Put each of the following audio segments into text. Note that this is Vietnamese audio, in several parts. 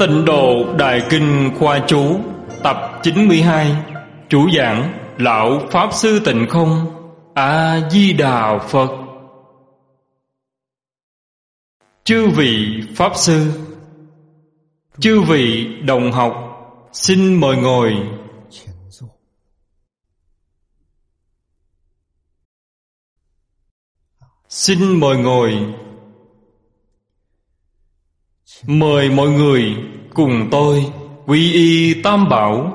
Tịnh Độ Đại Kinh Khoa Chú Tập 92. Chủ giảng Lão Pháp Sư Tịnh Không. A Di Đà Phật. Chư vị Pháp Sư, chư vị đồng học, xin mời ngồi. Xin mời ngồi. Mời mọi người cùng tôi quy y Tam Bảo.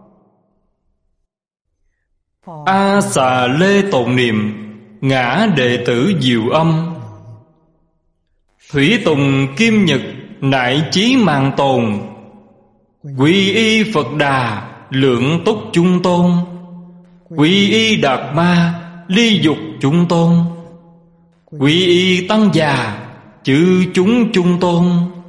A Xà Lê tụng niệm ngã đệ tử Diệu Âm. Thủy Tùng Kim Nhật nại chí mạng tồn. Quy y Phật Đà lượng túc trung tôn. Quy y Đạt Ma ly dục trung tôn. Quy y Tăng Già chư chúng trung tôn.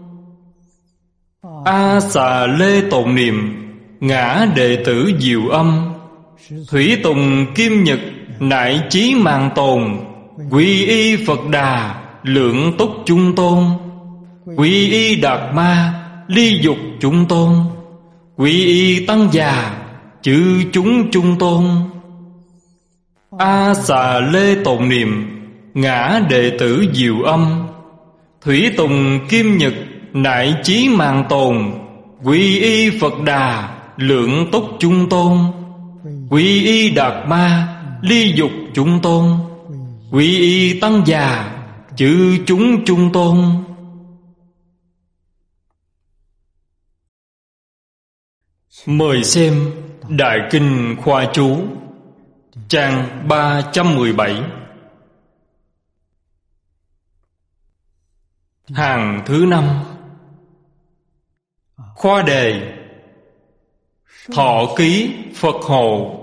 A Xà Lê tụng niệm ngã đệ tử Diệu Âm. Thủy Tùng Kim Nhật nại chí mạng tồn. Quy y Phật Đà lượng túc trung tôn. Quy y Đạt Ma ly dục trung tôn. Quy y Tăng Già chư chúng trung tôn. A Xà Lê tụng niệm ngã đệ tử Diệu Âm. Thủy Tùng Kim Nhật nại chí mạng tồn. Quy y Phật Đà lượng túc trung tôn. Quy y Đạt Ma ly dục trung tôn. Quy y Tăng Già chư chúng trung tôn. Mời xem Đại Kinh Khoa Chú trang 317, hàng thứ 5. Khoa đề Thọ ký Phật hộ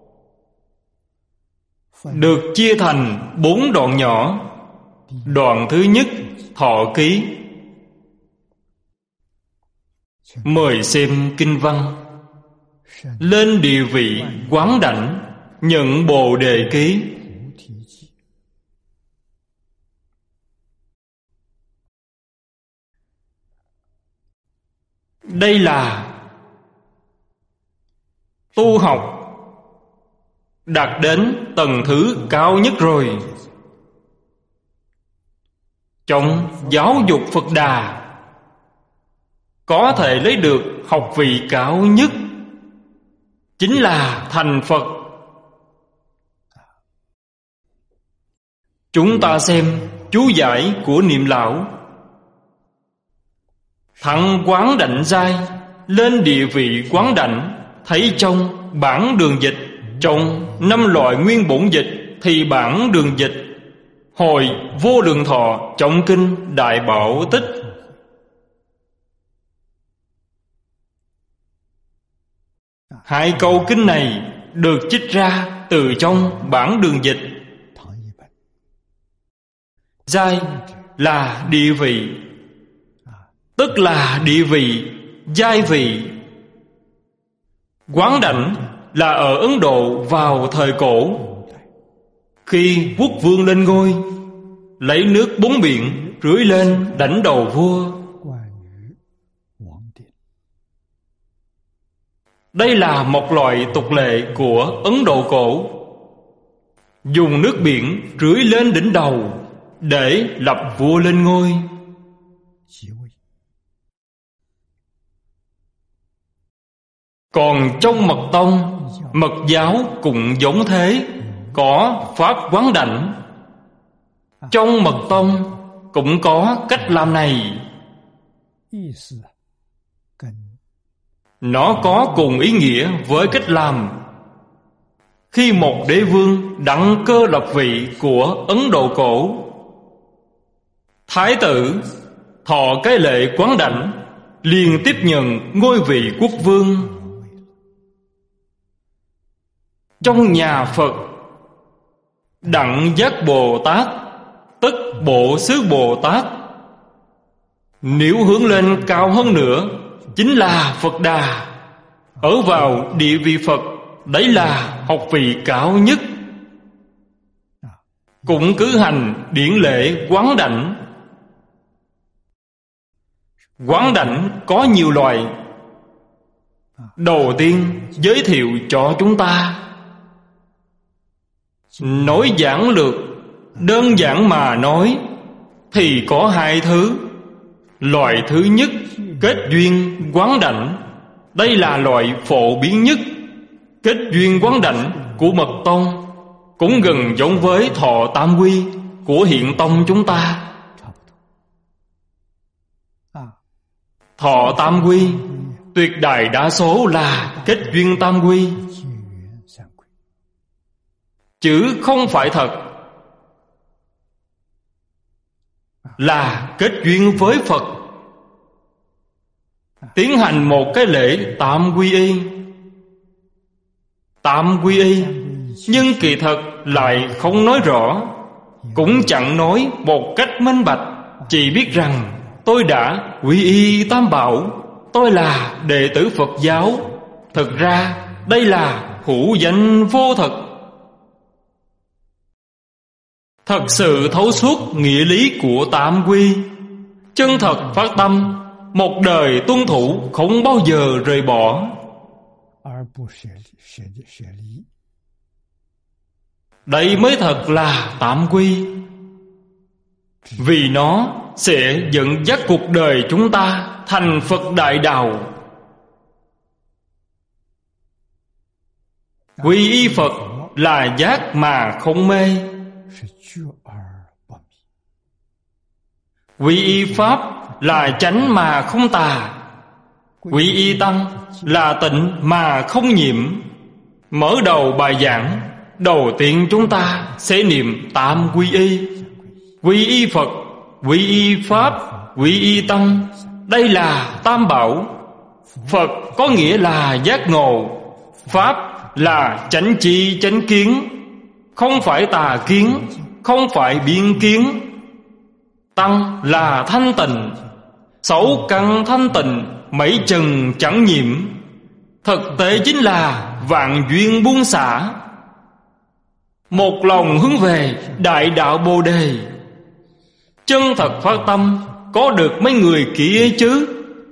được chia thành 4 đoạn nhỏ. Đoạn thứ nhất thọ ký. Mời xem kinh văn. Lên địa vị quán đảnh, nhận Bồ Đề ký. Đây là tu học đạt đến tầng thứ cao nhất rồi. Trong giáo dục Phật Đà có thể lấy được học vị cao nhất, chính là thành Phật. Chúng ta xem chú giải của Niệm Lão. Thắng quán đảnh giai, lên địa vị quán đảnh, thấy trong bản đường dịch, trong 5 loại nguyên bổn dịch thì bản đường dịch hồi vô lượng thọ trọng kinh Đại Bảo Tích. Hai câu kinh này được trích ra từ trong bản đường dịch. Giai là địa vị, tức là địa vị, giai vị. Quán đảnh là ở Ấn Độ vào thời cổ, khi quốc vương lên ngôi, lấy nước 4 biển rưới lên đảnh đầu vua. Đây là một loại tục lệ của Ấn Độ cổ, dùng nước biển rưới lên đỉnh đầu để lập vua lên ngôi. Còn trong Mật tông, Mật giáo cũng giống thế, có pháp quán đảnh. Trong Mật tông cũng có cách làm này. Nó có cùng ý nghĩa với cách làm. Khi một đế vương đặng cơ lập vị của Ấn Độ cổ, thái tử thọ cái lệ quán đảnh, liền tiếp nhận ngôi vị quốc vương. Trong nhà Phật, Đặng Giác Bồ Tát tức Bộ Xứ Bồ Tát. Nếu hướng lên cao hơn nữa, chính là Phật Đà. Ở vào địa vị Phật, đấy là học vị cao nhất. Cũng cử hành điển lễ quán đảnh. Quán đảnh có nhiều loại. Đầu tiên giới thiệu cho chúng ta. Nói giản lược, đơn giản mà nói thì có hai thứ. Loại thứ nhất, kết duyên quán đảnh. Đây là loại phổ biến nhất. Kết duyên quán đảnh của Mật Tông cũng gần giống với Thọ Tam Quy của Hiện Tông chúng ta. Thọ Tam Quy tuyệt đại đa số là kết duyên tam quy, chứ không phải thật là kết duyên với Phật. Tiến hành một cái lễ tam quy y. Tam quy y, nhưng kỳ thật lại không nói rõ, cũng chẳng nói một cách minh bạch. Chỉ biết rằng tôi đã quy y Tam Bảo, tôi là đệ tử Phật giáo. Thực ra đây là hữu danh vô thực. Thật sự thấu suốt nghĩa lý của tam quy, chân thật phát tâm, một đời tuân thủ, không bao giờ rời bỏ. Đây mới thật là tam quy. Vì nó sẽ dẫn dắt cuộc đời chúng ta thành Phật đại đạo. Quy y Phật là giác mà không mê. Quy y Pháp là chánh mà không tà. Quy y Tăng là tịnh mà không nhiễm. Mở đầu bài giảng, đầu tiên chúng ta sẽ niệm tam quy y. Quy y Phật, quy y Pháp, quy y Tăng. Đây là Tam Bảo. Phật có nghĩa là giác ngộ. Pháp là chánh tri chánh kiến, không phải tà kiến, không phải biên kiến. Tăng là thanh tịnh. Sáu căn thanh tịnh, mấy trần chẳng nhiễm. Thực tế chính là vạn duyên buông xả, một lòng hướng về đại đạo Bồ Đề. Chân thật phát tâm, có được mấy người kia chứ.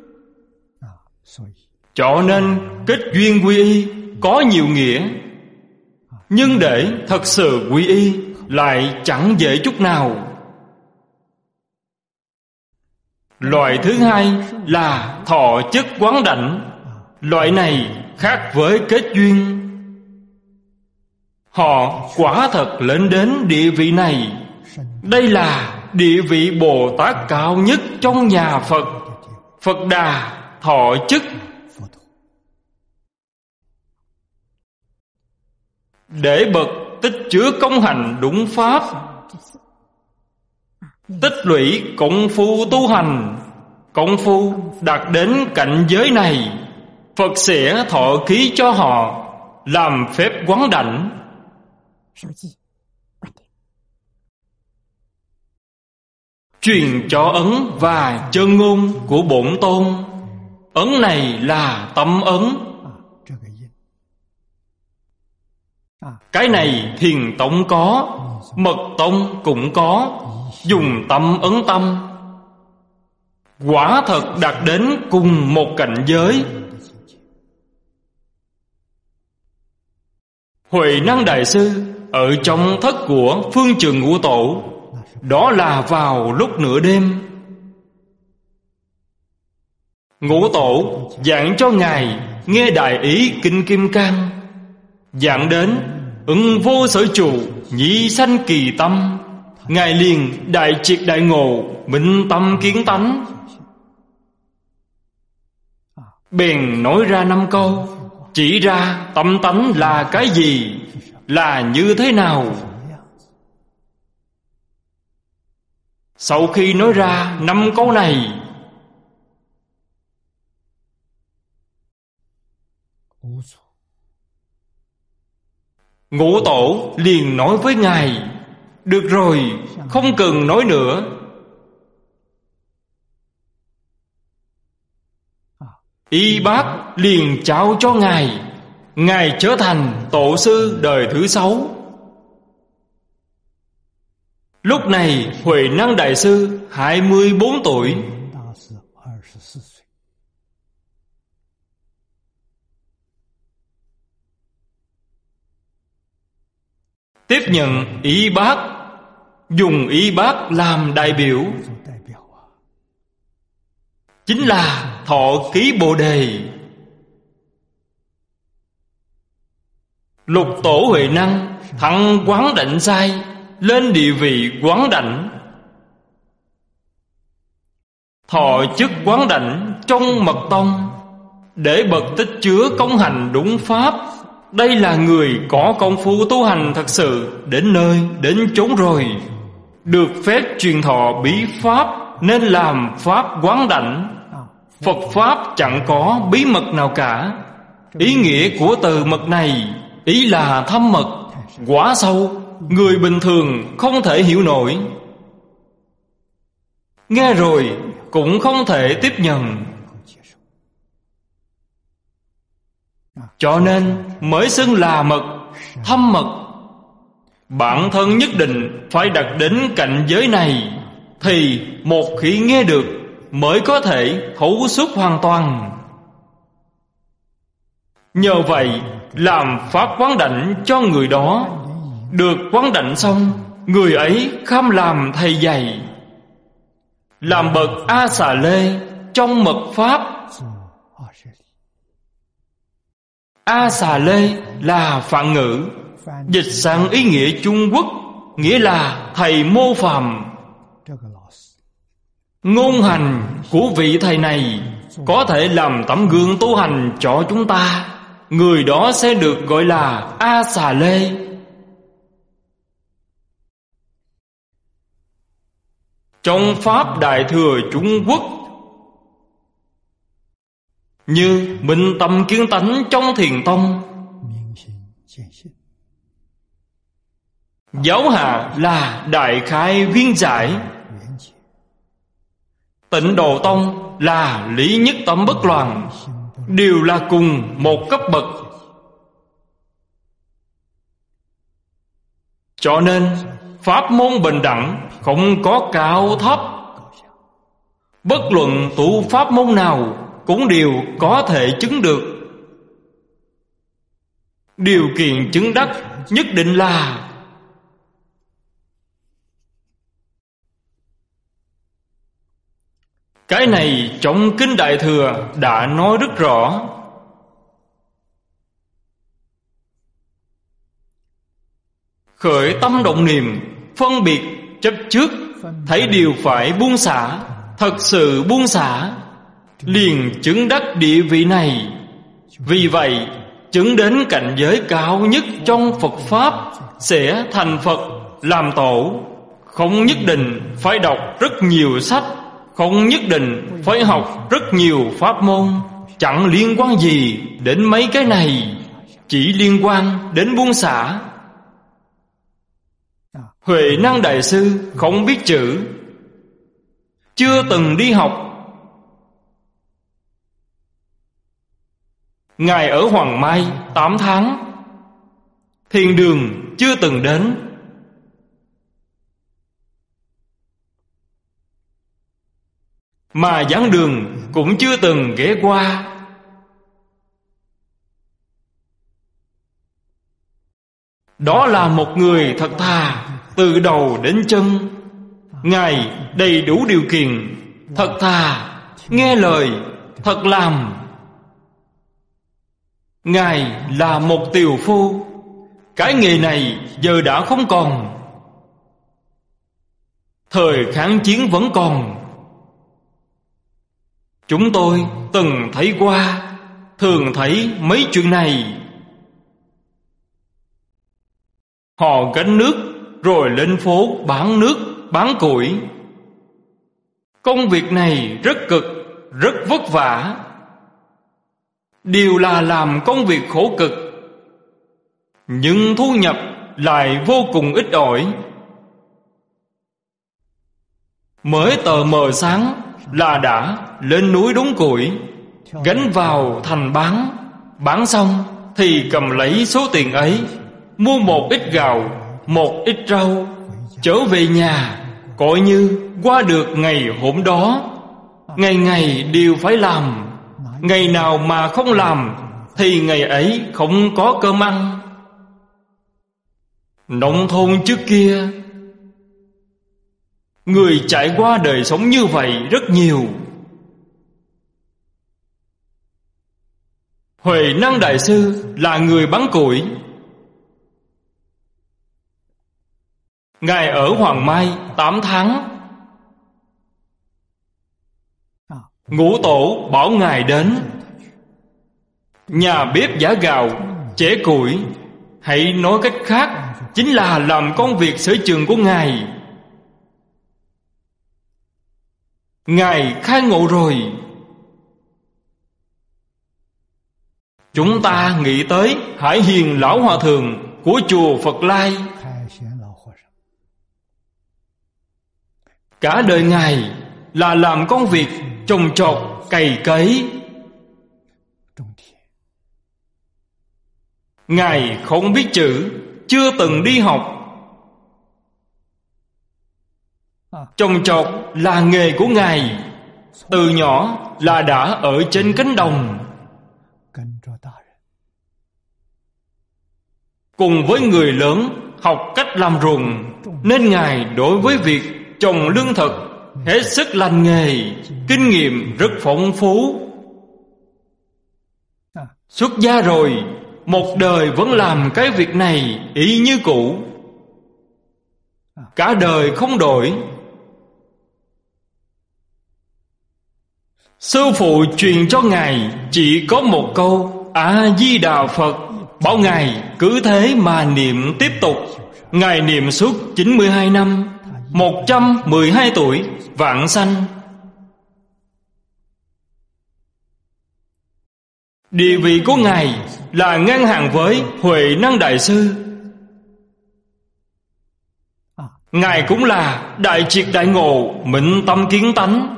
Cho nên kết duyên quy y có nhiều nghĩa, nhưng để thật sự quy y lại chẳng dễ chút nào. Loại thứ hai là thọ chất quán đảnh. Loại này khác với kết duyên. Họ quả thật lên đến địa vị này. Đây là địa vị Bồ Tát cao nhất trong nhà Phật. Phật Đà thọ chức. Để bậc tích chứa công hành đúng pháp, tích lũy công phu tu hành. Công phu đạt đến cảnh giới này, Phật sẽ thọ ký cho họ, làm phép quán đảnh. Truyền cho ấn và chân ngôn của Bổn Tôn. Ấn này là tâm ấn. Cái này Thiền Tông có, Mật Tông cũng có. Dùng tâm ấn tâm, quả thật đạt đến cùng một cảnh giới. Huệ Năng Đại Sư ở trong thất của Phương Trượng Ngũ Tổ, đó là vào lúc nửa đêm. Ngũ Tổ giảng cho Ngài nghe đại ý Kinh Kim Cang. Giảng đến ứng vô sở trụ, nhị sanh kỳ tâm. Ngài liền đại triệt đại ngộ, minh tâm kiến tánh. Bèn nói ra 5 câu, chỉ ra tâm tánh là cái gì, là như thế nào. Sau khi nói ra 5 câu này, Ngũ Tổ liền nói với Ngài: được rồi, không cần nói nữa. Y Bát liền trao cho Ngài. Ngài trở thành tổ sư đời thứ 6. Lúc này Huệ Năng Đại Sư 24 tuổi. tiếp nhận y bác, dùng y bác làm đại biểu, chính là thọ ký Bồ Đề. Lục tổ Huệ Năng thắng Quán Đảnh Sai, lên địa vị Quán Đảnh, thọ chức Quán Đảnh trong mật tông, để bậc tích chứa công hành đúng pháp. Đây là người có công phu tu hành thật sự, đến nơi đến chốn rồi, được phép truyền thọ bí pháp, nên làm pháp Quán Đảnh. Phật pháp chẳng có bí mật nào cả. Ý nghĩa của từ mật này, ý là thâm mật, quá sâu, người bình thường không thể hiểu nổi. Nghe rồi cũng không thể tiếp nhận, cho nên mới xưng là mật, thâm mật. Bản thân nhất định phải đạt đến cảnh giới này, thì một khi nghe được mới có thể thấu suốt hoàn toàn. Nhờ vậy làm pháp Quán Đảnh cho người đó. Được Quán Đảnh xong, người ấy kham làm thầy dạy, làm bậc A Xà Lê trong mật pháp. A Xà Lê là phạn ngữ, dịch sang ý nghĩa Trung Quốc, nghĩa là thầy mô phàm. Ngôn hành của vị thầy này có thể làm tấm gương tu hành cho chúng ta, người đó sẽ được gọi là A Xà Lê. Trong Pháp Đại Thừa Trung Quốc, như minh tâm kiến tánh trong Thiền Tông, giáo hạ là đại khai viên giải, Tịnh Độ Tông là lý nhất tâm bất loạn, đều là cùng một cấp bậc. Cho nên pháp môn bình đẳng, không có cao thấp. Bất luận tu pháp môn nào cũng đều có thể chứng được. Điều kiện chứng đắc nhất định là cái này trong Kinh Đại Thừa đã nói rất rõ. Khởi tâm động niệm, phân biệt chấp trước, thấy điều phải buông xả, thật sự buông xả, liền chứng đắc địa vị này. Vì vậy chứng đến cảnh giới cao nhất trong Phật Pháp, sẽ thành Phật làm tổ. Không nhất định phải đọc rất nhiều sách, không nhất định phải học rất nhiều pháp môn, chẳng liên quan gì đến mấy cái này, chỉ liên quan đến buông xả. Huệ Năng Đại Sư không biết chữ, chưa từng đi học. Ngài ở Hoàng Mai 8 tháng, thiền đường chưa từng đến. Mà giảng đường cũng chưa từng ghé qua. Đó là một người thật thà từ đầu đến chân. Ngài đầy đủ điều kiện, thật thà, nghe lời, thật làm. Ngài là một tiều phu. Cái nghề này giờ đã không còn. Thời kháng chiến vẫn còn. Chúng tôi từng thấy qua, thường thấy mấy chuyện này. Họ gánh nước rồi lên phố bán nước, bán củi. Công việc này rất cực, rất vất vả. Đều là làm công việc khổ cực, nhưng thu nhập lại vô cùng ít ỏi. Mới tờ mờ sáng là đã lên núi đốn củi, gánh vào thành bán. Bán xong thì cầm lấy số tiền ấy, mua một ít gạo, một ít rau, trở về nhà, coi như qua được ngày hôm đó. Ngày ngày đều phải làm. Ngày nào mà không làm thì ngày ấy không có cơm ăn. Nông thôn trước kia, người trải qua đời sống như vậy rất nhiều. Huệ Năng Đại Sư là người bán củi. Ngài ở Hoàng Mai 8 tháng. Ngũ Tổ bảo Ngài đến. Nhà bếp giã gạo, chẻ củi, hãy nói cách khác, chính là làm công việc sở trường của Ngài. Ngài khai ngộ rồi. Chúng ta nghĩ tới Hải Hiền Lão Hòa Thượng của chùa Phật Lai. Cả đời Ngài là làm công việc trồng trọt, cày cấy. Ngài không biết chữ, chưa từng đi học. Trồng trọt là nghề của Ngài. Từ nhỏ là đã ở trên cánh đồng, cùng với người lớn học cách làm ruộng, nên Ngài đối với việc trồng lương thực hết sức lành nghề, kinh nghiệm rất phong phú. Xuất gia rồi, một đời vẫn làm cái việc này y như cũ, cả đời không đổi. Sư phụ truyền cho Ngài chỉ có một câu A-di-đà Phật, bảo Ngài cứ thế mà niệm tiếp tục. Ngài niệm suốt 92 năm, 112 tuổi, vãng sanh. Địa vị của Ngài là ngang hàng với Huệ Năng Đại Sư. Ngài cũng là đại triệt đại ngộ, minh tâm kiến tánh.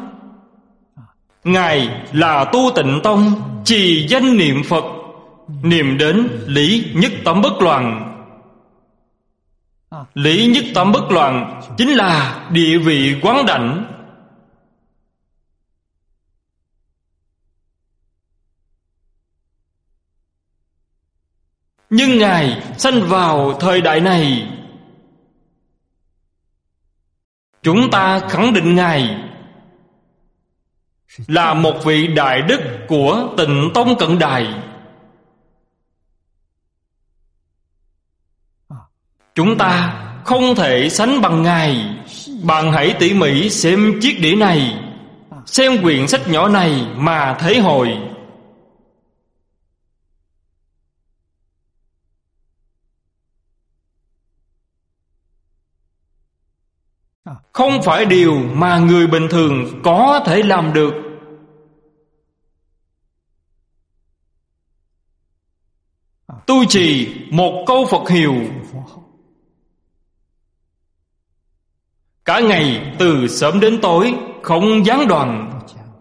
Ngài là tu Tịnh Tông, trì danh niệm Phật, niệm đến lý nhất tâm bất loạn. Lý nhất tâm bất loạn chính là địa vị quán đảnh. Nhưng Ngài sanh vào thời đại này, chúng ta khẳng định Ngài là một vị đại đức của Tịnh Tông cận đại. Chúng ta không thể sánh bằng Ngài. Bạn hãy tỉ mỉ xem chiếc đĩa này, xem quyển sách nhỏ này mà thấy hội. Không phải điều mà người bình thường có thể làm được. Tu trì một câu Phật hiệu, cả ngày từ sớm đến tối không gián đoạn.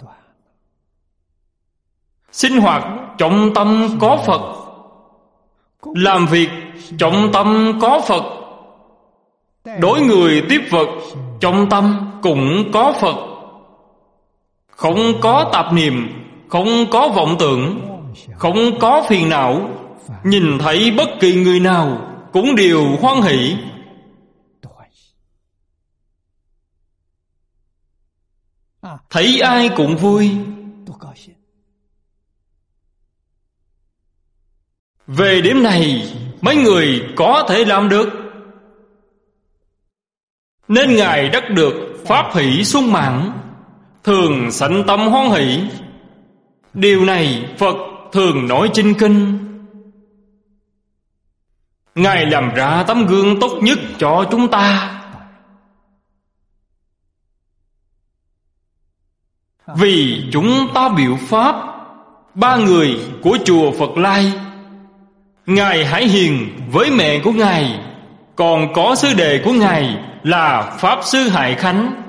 Sinh hoạt trọng tâm có Phật, làm việc trọng tâm có Phật, đối người tiếp vật trọng tâm cũng có Phật. Không có tạp niệm, không có vọng tưởng, không có phiền não. Nhìn thấy bất kỳ người nào cũng đều hoan hỷ. Thấy ai cũng vui. Về điểm này, mấy người có thể làm được, nên Ngài đắc được pháp hỷ sung mãn, thường sanh tâm hoan hỷ. Điều này Phật thường nói trên kinh. Ngài làm ra tấm gương tốt nhất cho chúng ta. Vì chúng ta biểu pháp, ba người của chùa Phật Lai, Ngài Hải Hiền với mẹ của Ngài, còn có sư đệ của Ngài là Pháp Sư Hải Khánh.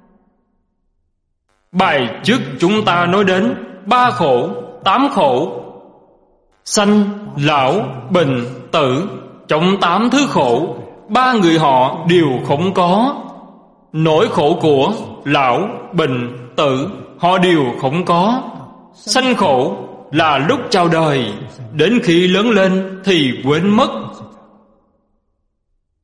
Bài trước chúng ta nói đến 3 khổ, 8 khổ: sanh, lão, bệnh, tử. Trong 8 thứ khổ, 3 người họ đều không có. Nỗi khổ của lão, bệnh, tử họ đều không có. Sanh khổ là lúc chào đời, đến khi lớn lên thì quên mất.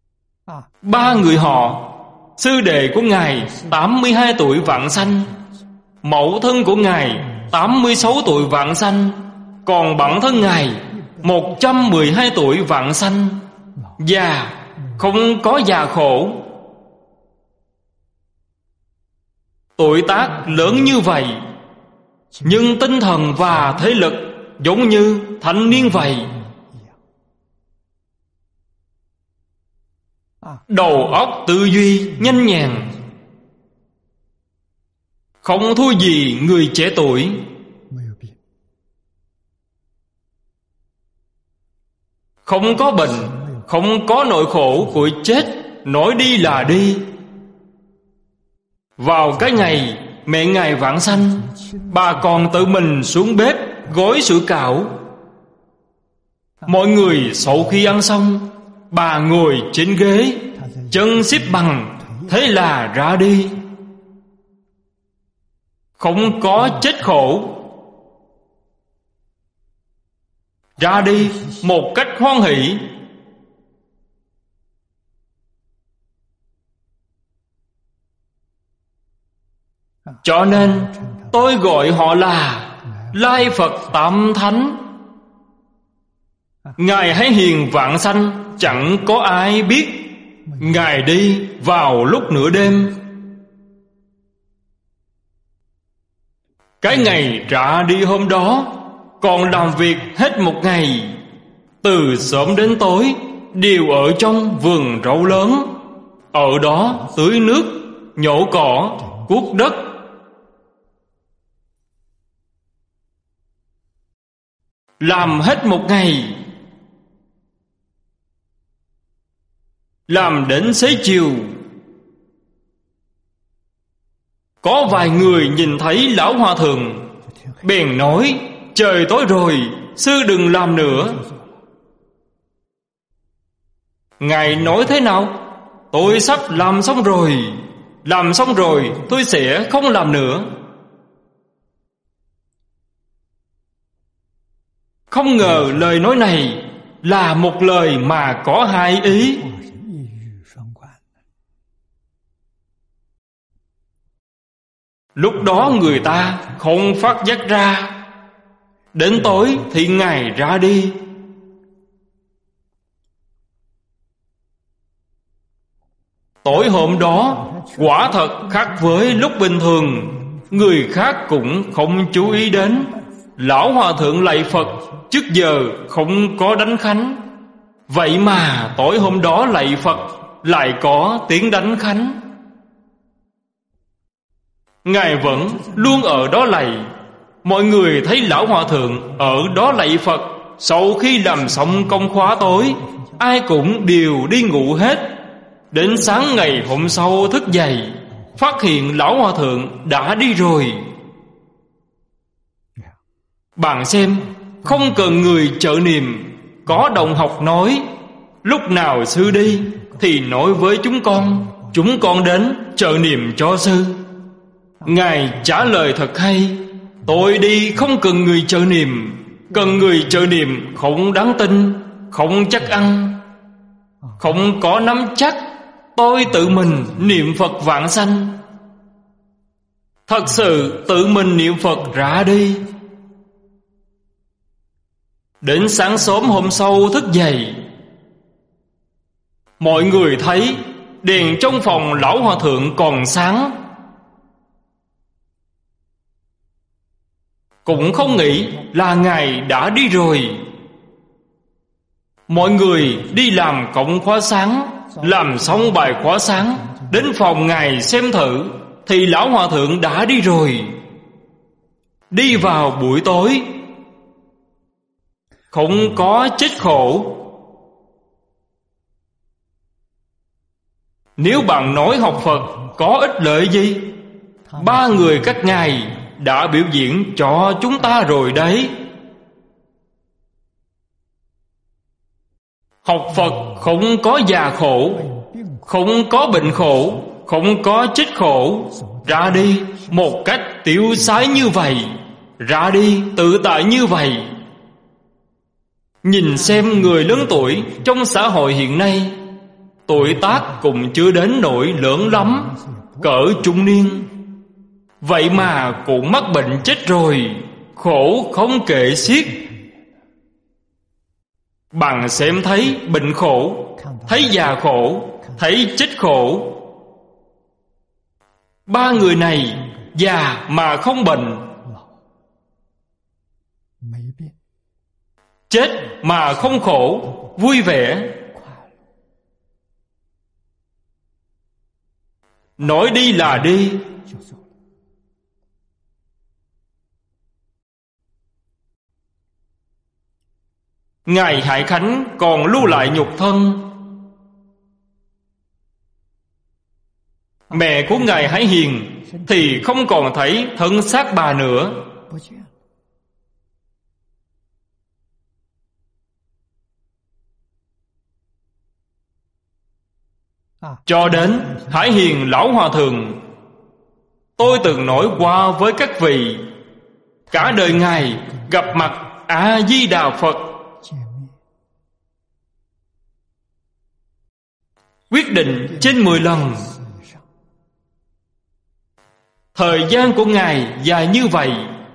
Ba người họ, sư đệ của Ngài 82 tuổi vãng sanh, mẫu thân của Ngài 86 tuổi vãng sanh, còn bản thân Ngài 112 tuổi vãng sanh. Già, không có già khổ. Tuổi tác lớn như vậy, nhưng tinh thần và thế lực giống như thanh niên vậy. Đầu óc tư duy nhanh nhẹn, không thua gì người trẻ tuổi. Không có bệnh, không có nỗi khổ của chết, nói đi là đi. Vào cái ngày mẹ Ngài vãng sanh, bà còn tự mình xuống bếp gói sủi cảo. Mọi người sau khi ăn xong, bà ngồi trên ghế, chân xếp bằng, thế là ra đi. Không có chết khổ, ra đi một cách hoan hỷ. Cho nên tôi gọi họ là Lai Phật Tam Thánh. Ngài Hải Hiền vãng sanh, chẳng có ai biết. Ngài đi vào lúc nửa đêm. Cái ngày ra đi hôm đó, còn làm việc hết một ngày, từ sớm đến tối đều ở trong vườn rau lớn. Ở đó tưới nước, nhổ cỏ, cuốc đất. Làm hết một ngày, làm đến xế chiều. Có vài người nhìn thấy lão hòa thượng, bèn nói: trời tối rồi, sư đừng làm nữa. Ngài nói thế nào? Tôi sắp làm xong rồi. Làm xong rồi tôi sẽ không làm nữa. Không ngờ lời nói này là một lời mà có hai ý. Lúc đó người ta không phát giác ra. Đến tối thì Ngài ra đi. Tối hôm đó quả thật khác với lúc bình thường. Người khác cũng không chú ý đến. Lão hòa thượng lạy Phật trước giờ không có đánh khánh. Vậy mà tối hôm đó lạy Phật lại có tiếng đánh khánh. Ngài vẫn luôn ở đó lạy. Mọi người thấy lão hòa thượng ở đó lạy Phật. Sau khi làm xong công khóa tối, ai cũng đều đi ngủ hết. Đến sáng ngày hôm sau thức dậy, phát hiện lão hòa thượng đã đi rồi. Bạn xem, không cần người trợ niệm. Có đồng học nói: lúc nào sư đi thì nói với chúng con đến trợ niệm cho sư. Ngài trả lời thật hay: tôi đi không cần người trợ niệm. Cần người trợ niệm không đáng tin, không chắc ăn, không có nắm chắc. Tôi tự mình niệm Phật vãng sanh. Thật sự tự mình niệm Phật ra đi. Đến sáng sớm hôm sau thức dậy, mọi người thấy đèn trong phòng lão hòa thượng còn sáng. Cũng không nghĩ là Ngài đã đi rồi. Mọi người đi làm cộng khóa sáng. Làm xong bài khóa sáng, đến phòng Ngài xem thử thì lão hòa thượng đã đi rồi. Đi vào buổi tối, không có chết khổ. Nếu bạn nói học Phật có ích lợi gì? Ba người các ngài đã biểu diễn cho chúng ta rồi đấy. Học Phật không có già khổ, không có bệnh khổ, không có chết khổ. Ra đi một cách tiêu sái như vậy, ra đi tự tại như vậy. Nhìn xem người lớn tuổi trong xã hội hiện nay, tuổi tác cũng chưa đến nỗi lớn lắm, cỡ trung niên. Vậy mà cũng mắc bệnh chết rồi, khổ không kể xiết. Bạn xem thấy bệnh khổ, thấy già khổ, thấy chết khổ. Ba người này già mà không bệnh, chết mà không khổ, vui vẻ. Nói đi là đi. Ngài Hải Khánh còn lưu lại nhục thân. Mẹ của Ngài Hải Hiền thì không còn thấy thân xác bà nữa. Cho đến Hải Hiền Lão Hòa Thượng, tôi từng nói qua với các vị, cả đời Ngài gặp mặt A-di-đà Phật quyết định trên 10 lần. Thời gian của Ngài dài như vậy.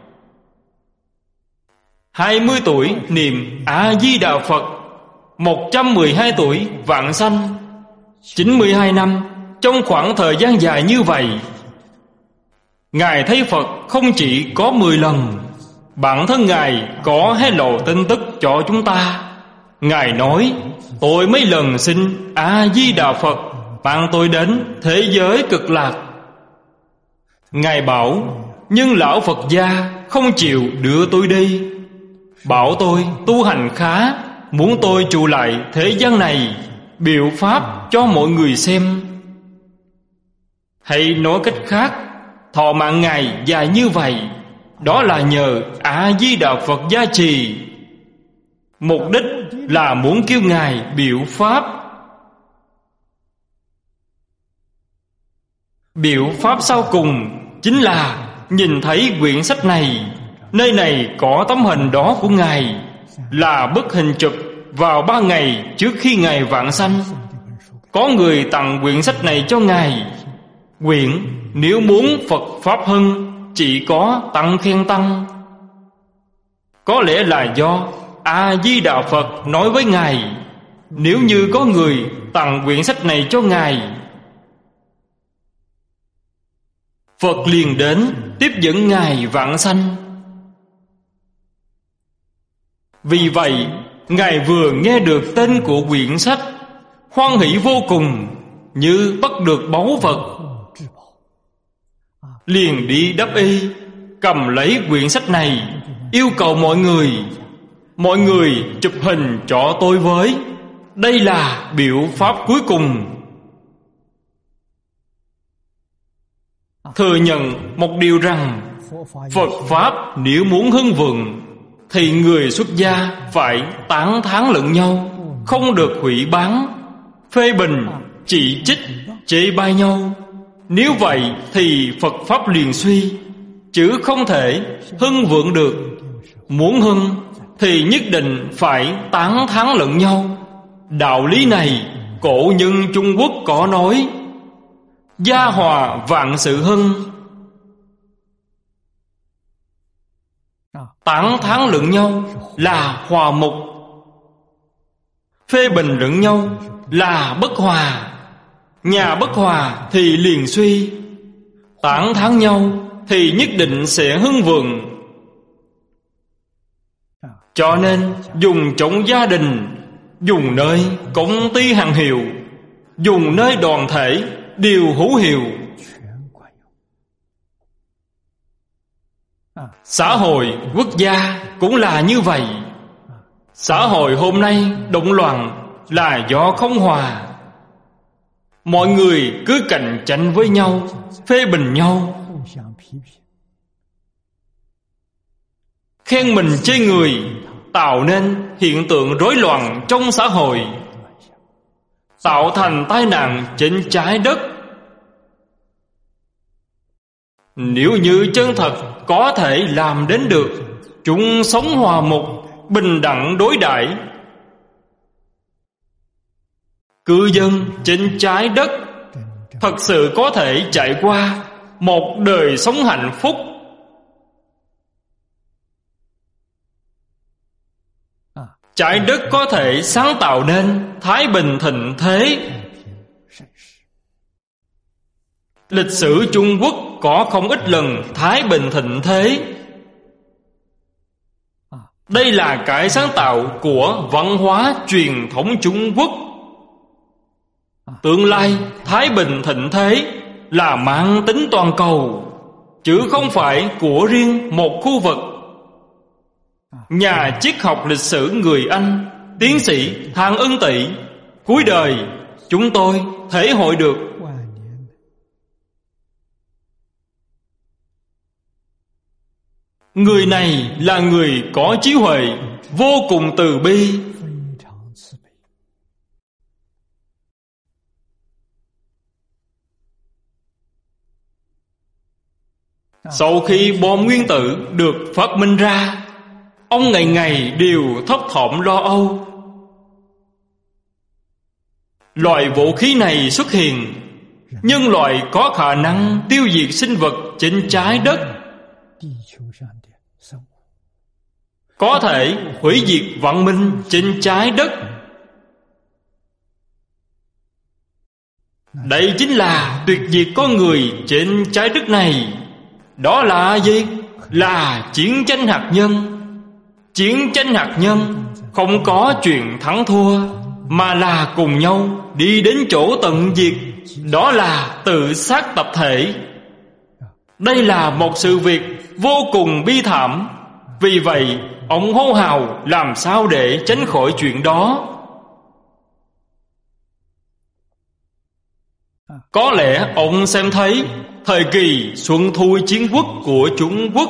20 tuổi niệm A-di-đà Phật, 112 tuổi vãng sanh, 92 năm. Trong khoảng thời gian dài như vậy, Ngài thấy Phật không chỉ có 10 lần. Bản thân Ngài có hé lộ tin tức cho chúng ta. Ngài nói, tôi mấy lần xin A-di-đà Phật mang tôi đến thế giới cực lạc. Ngài bảo, nhưng lão Phật gia không chịu đưa tôi đi, bảo tôi tu hành khá, muốn tôi trụ lại thế gian này, biểu pháp cho mọi người xem. Hay nói cách khác, thọ mạng Ngài dài như vậy, đó là nhờ A-di-đà Phật gia trì. Mục đích là muốn kêu Ngài biểu pháp. Biểu pháp sau cùng chính là nhìn thấy quyển sách này. Nơi này có tấm hình đó của Ngài, là bức hình chụp vào 3 ngày trước khi Ngài vãng sanh. Có người tặng quyển sách này cho Ngài. Quyển nếu muốn Phật Pháp hưng, chỉ có tăng khen tăng. Có lẽ là do A-di-đà Phật nói với Ngài, nếu như có người tặng quyển sách này cho Ngài, Phật liền đến tiếp dẫn Ngài vãng sanh. Vì vậy, Ngài vừa nghe được tên của quyển sách, hoan hỷ vô cùng, như bắt được báu vật. Liền đi đắp y, cầm lấy quyển sách này, yêu cầu mọi người chụp hình cho tôi với. Đây là biểu pháp cuối cùng. Thừa nhận một điều rằng, Phật Pháp nếu muốn hưng vượng, thì người xuất gia phải tán thán lẫn nhau, không được hủy bán, phê bình, chỉ trích, chê bai nhau. Nếu vậy thì Phật Pháp liền suy, chứ không thể hưng vượng được. Muốn hưng thì nhất định phải tán thán lẫn nhau. Đạo lý này cổ nhân Trung Quốc có nói, gia hòa vạn sự hưng. Tán thán lẫn nhau là hòa mục, phê bình lẫn nhau là bất hòa. Nhà bất hòa thì liền suy, tán thán nhau thì nhất định sẽ hưng vượng. Cho nên dùng trong gia đình, dùng nơi công ty hàng hiệu, dùng nơi đoàn thể đều hữu hiệu. Xã hội quốc gia cũng là như vậy. Xã hội hôm nay động loạn là do không hòa. Mọi người cứ cạnh tranh với nhau, phê bình nhau, khen mình chê người, tạo nên hiện tượng rối loạn trong xã hội, tạo thành tai nạn trên trái đất. Nếu như chân thật có thể làm đến được chúng sống hòa mục, bình đẳng đối đãi, cư dân trên trái đất thật sự có thể trải qua một đời sống hạnh phúc. Trái đất có thể sáng tạo nên thái bình thịnh thế. Lịch sử Trung Quốc có không ít lần thái bình thịnh thế. Đây là cái sáng tạo của văn hóa truyền thống Trung Quốc. Tương lai thái bình thịnh thế là mang tính toàn cầu, chứ không phải của riêng một khu vực. Nhà triết học lịch sử người Anh, tiến sĩ Thang Ân Tị, cuối đời chúng tôi thể hội được. Người này là người có trí huệ, vô cùng từ bi. Sau khi bom nguyên tử được phát minh ra, ông ngày ngày đều thấp thỏm lo âu. Loại vũ khí này xuất hiện, nhân loại có khả năng tiêu diệt sinh vật trên trái đất, có thể hủy diệt văn minh trên trái đất. Đây chính là tuyệt diệt con người trên trái đất này. Đó là gì? Là chiến tranh hạt nhân. Chiến tranh hạt nhân không có chuyện thắng thua, mà là cùng nhau đi đến chỗ tận diệt. Đó là tự sát tập thể. Đây là một sự việc vô cùng bi thảm. Vì vậy ông hô hào làm sao để tránh khỏi chuyện đó. Có lẽ ông xem thấy thời kỳ xuân thu chiến quốc của Trung Quốc,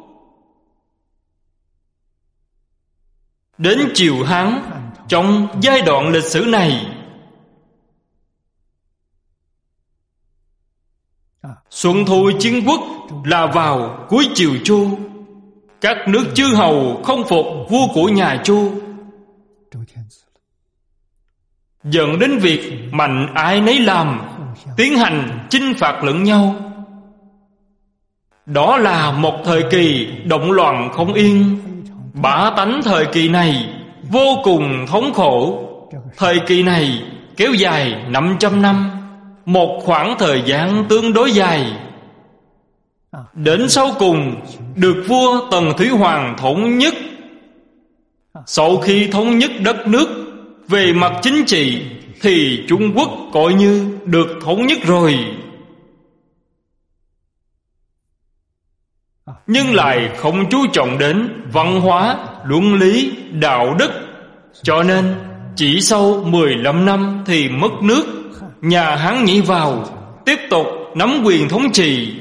đến triều Hán. Trong giai đoạn lịch sử này, xuân thu chiến quốc là vào cuối triều Chu. Các nước chư hầu không phục vua của nhà Chu, dẫn đến việc mạnh ai nấy làm, tiến hành chinh phạt lẫn nhau. Đó là một thời kỳ động loạn không yên. Bá tánh thời kỳ này vô cùng thống khổ. Thời kỳ này kéo dài 500 năm, một khoảng thời gian tương đối dài. Đến sau cùng được vua Tần Thủy Hoàng thống nhất. Sau khi thống nhất đất nước, về mặt chính trị thì Trung Quốc coi như được thống nhất rồi, nhưng lại không chú trọng đến văn hóa, luân lý, đạo đức. Cho nên chỉ sau 15 năm thì mất nước. Nhà Hán nhảy vào, tiếp tục nắm quyền thống trị.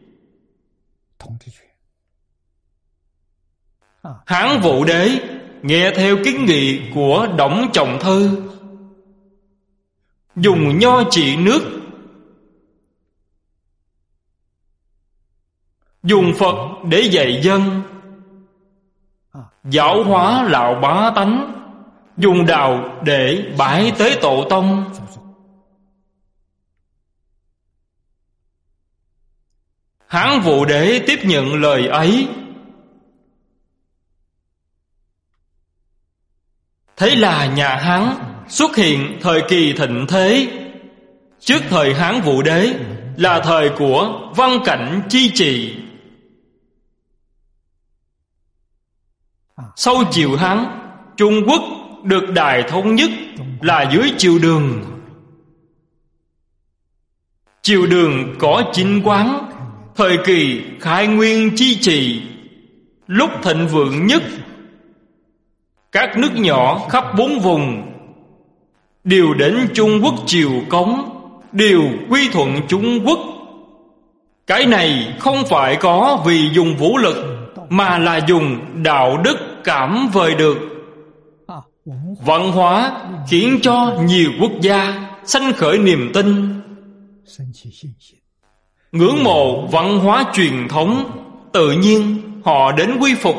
Hán Vũ Đế nghe theo kiến nghị của Đổng Trọng Thư, dùng nho trị nước, dùng Phật để dạy dân, giáo hóa lão bá tánh, dùng đạo để bái tế tổ tông. Hán Vũ Đế tiếp nhận lời ấy. Thế là nhà Hán xuất hiện thời kỳ thịnh thế. Trước thời Hán Vũ Đế là thời của Văn Cảnh chi trị. Sau triều Hán, Trung Quốc được đại thống nhất là dưới triều Đường. Triều Đường có chính quán. Thời kỳ khai nguyên chi trị, lúc thịnh vượng nhất, các nước nhỏ khắp bốn vùng đều đến Trung Quốc triều cống, đều quy thuận Trung Quốc. Cái này không phải có vì dùng vũ lực, mà là dùng đạo đức cảm vời được. Văn hóa khiến cho nhiều quốc gia sanh khởi niềm tin, ngưỡng mộ văn hóa truyền thống. Tự nhiên họ đến quy phục.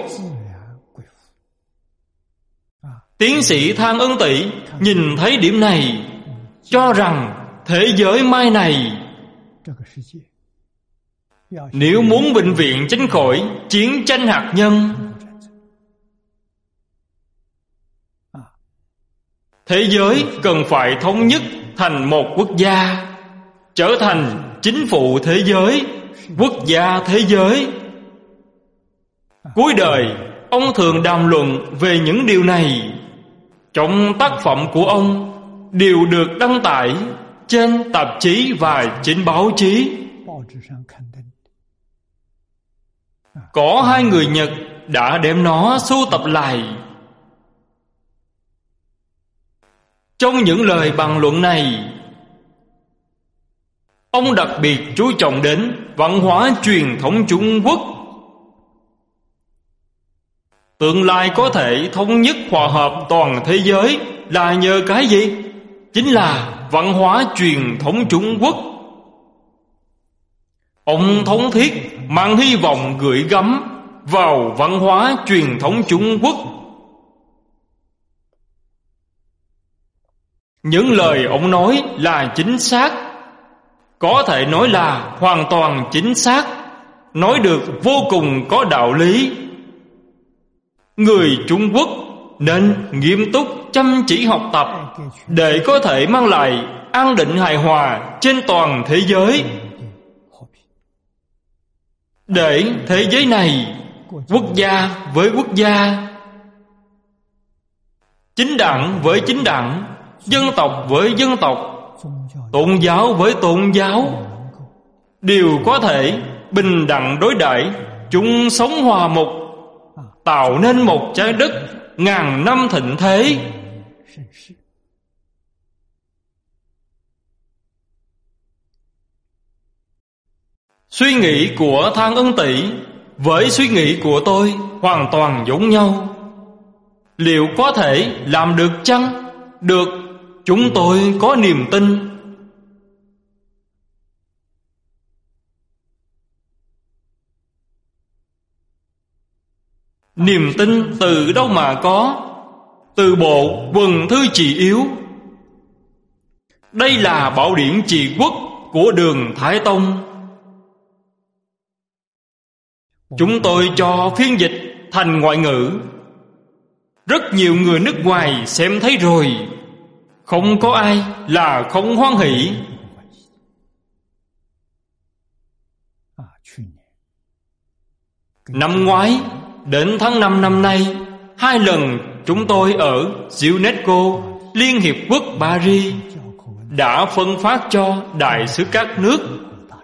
Tiến sĩ Thang Ân Tị nhìn thấy điểm này, cho rằng thế giới mai này nếu muốn bệnh viện tránh khỏi chiến tranh hạt nhân, thế giới cần phải thống nhất thành một quốc gia, trở thành chính phủ thế giới, quốc gia thế giới. Cuối đời, ông thường đàm luận về những điều này. Trong tác phẩm của ông đều được đăng tải trên tạp chí và trên báo chí. Có hai người Nhật đã đem nó sưu tập lại. Trong những lời bàn luận này, ông đặc biệt chú trọng đến văn hóa truyền thống Trung Quốc. Tương lai có thể thống nhất hòa hợp toàn thế giới là nhờ cái gì? Chính là văn hóa truyền thống Trung Quốc. Ông thống thiết mang hy vọng gửi gắm vào văn hóa truyền thống Trung Quốc. Những lời ông nói là chính xác, có thể nói là hoàn toàn chính xác, nói được vô cùng có đạo lý. Người Trung Quốc nên nghiêm túc chăm chỉ học tập để có thể mang lại an định hài hòa trên toàn thế giới. Để thế giới này, quốc gia với quốc gia, chính đảng với chính đảng, dân tộc với dân tộc, tôn giáo với tôn giáo đều có thể bình đẳng đối đãi, chung sống hòa mục, tạo nên một trái đất ngàn năm thịnh thế. Suy nghĩ của Thang Ân Tỷ với suy nghĩ của tôi hoàn toàn giống nhau. Liệu có thể làm được chăng? Được, chúng tôi có niềm tin. Niềm tin từ đâu mà có? Từ bộ Quần Thư Trị Yếu. Đây là bảo điển trị quốc của Đường Thái Tông. Chúng tôi cho phiên dịch thành ngoại ngữ. Rất nhiều người nước ngoài xem thấy rồi, không có ai là không hoan hỷ. Năm ngoái đến tháng 5 năm nay, 2 lần chúng tôi ở UNESCO, Liên Hiệp Quốc Paris đã phân phát cho đại sứ các nước.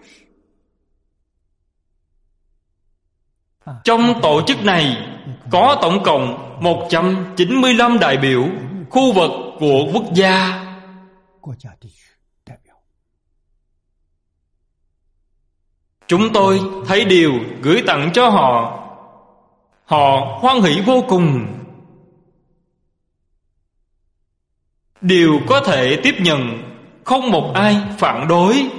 Trong tổ chức này có tổng cộng 195 đại biểu khu vực của quốc gia. Chúng tôi thấy điều gửi tặng cho họ, họ hoan hỷ vô cùng. Điều có thể tiếp nhận, không một ai phản đối.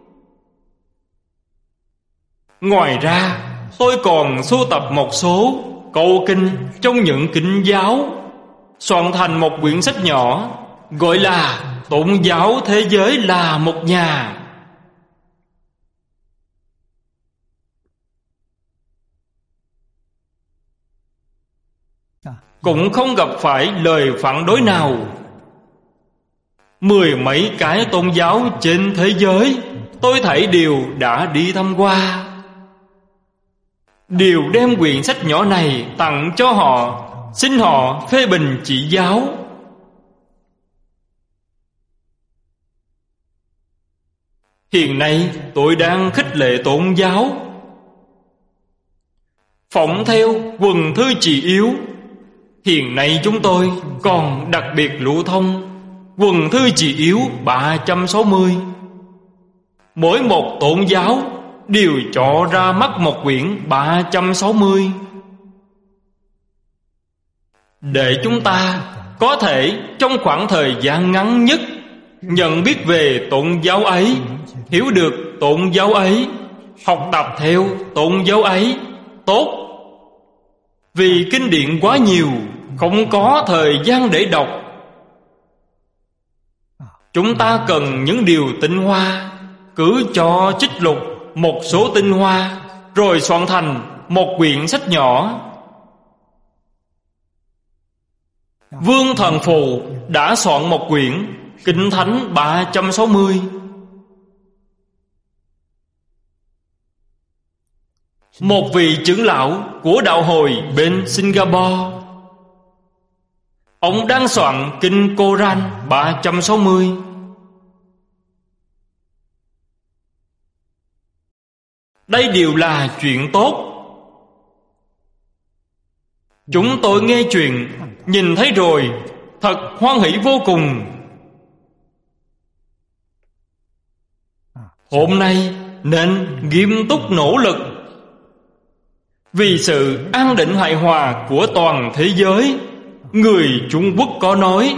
Ngoài ra, tôi còn sưu tập một số câu kinh trong những kinh giáo, soạn thành một quyển sách nhỏ, gọi là Tôn giáo thế giới là một nhà. Cũng không gặp phải lời phản đối nào. 10 mấy cái tôn giáo trên thế giới tôi thấy đều đã đi thăm qua, đều đem quyển sách nhỏ này tặng cho họ, xin họ phê bình chỉ giáo. Hiện nay tôi đang khích lệ tôn giáo. Phỏng theo Quần Thư Trị Yếu, hiện nay chúng tôi còn đặc biệt lưu thông Quần Thư Trị Yếu 360. Mỗi một tôn giáo đều cho ra mắt một quyển 360, để chúng ta có thể trong khoảng thời gian ngắn nhất nhận biết về tôn giáo ấy, hiểu được tôn giáo ấy, học tập theo tôn giáo ấy. Tốt. Vì kinh điển quá nhiều, không có thời gian để đọc. Chúng ta cần những điều tinh hoa, cứ cho trích lục một số tinh hoa, rồi soạn thành một quyển sách nhỏ. Vương Thần Phù đã soạn một quyển Kinh Thánh 360. Một vị trưởng lão của đạo hồi bên Singapore, ông đang soạn Kinh Koran 360. Đây đều là chuyện tốt. Chúng tôi nghe chuyện, nhìn thấy rồi, thật hoan hỷ vô cùng. Hôm nay nên nghiêm túc nỗ lực vì sự an định hài hòa của toàn thế giới. Người Trung Quốc có nói: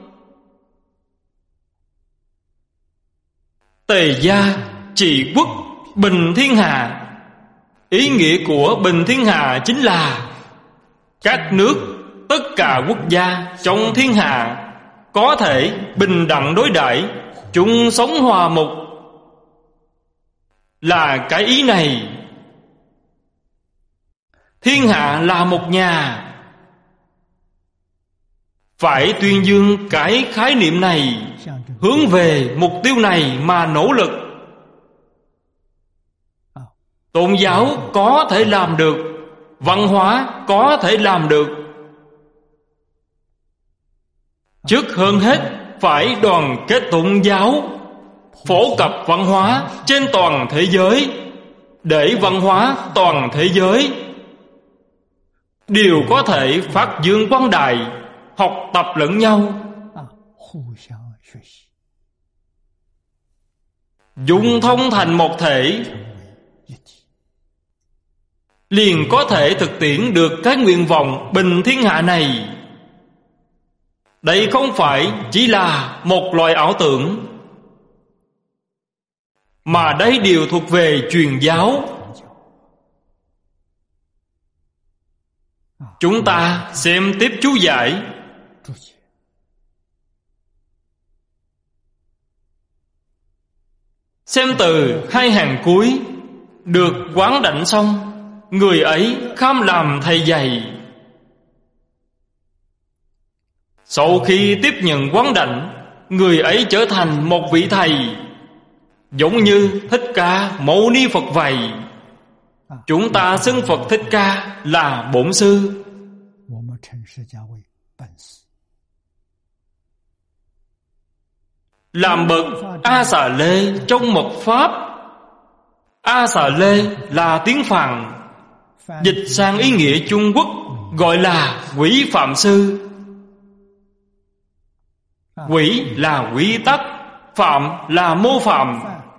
Tề gia trị quốc bình thiên hạ. Ý nghĩa của bình thiên hạ chính là các nước, tất cả quốc gia trong thiên hạ có thể bình đẳng đối đãi, chung sống hòa mục. Là cái ý này. Thiên hạ là một nhà. Phải tuyên dương cái khái niệm này, hướng về mục tiêu này mà nỗ lực. Tôn giáo có thể làm được, văn hóa có thể làm được. Trước hơn hết phải đoàn kết tôn giáo, phổ cập văn hóa trên toàn thế giới, để văn hóa toàn thế giới đều có thể phát dương quang đại, học tập lẫn nhau, dung thông thành một thể, liền có thể thực tiễn được cái nguyện vọng bình thiên hạ này. Đây không phải chỉ là một loại ảo tưởng, mà đây đều thuộc về truyền giáo. Chúng ta xem tiếp chú giải. Xem từ hai hàng cuối. Được quán đảnh xong, người ấy kham làm thầy dạy. Sau khi tiếp nhận quán đảnh, người ấy trở thành một vị thầy, giống như Thích Ca Mâu Ni Phật vậy. Chúng ta xưng Phật Thích Ca là bổn sư. Làm bậc A Xà Lê trong mật pháp. A Xà Lê là tiếng Phạn, dịch sang ý nghĩa Trung Quốc gọi là Quỷ Phạm Sư. Quỷ là quy tắc, phạm là mô phạm.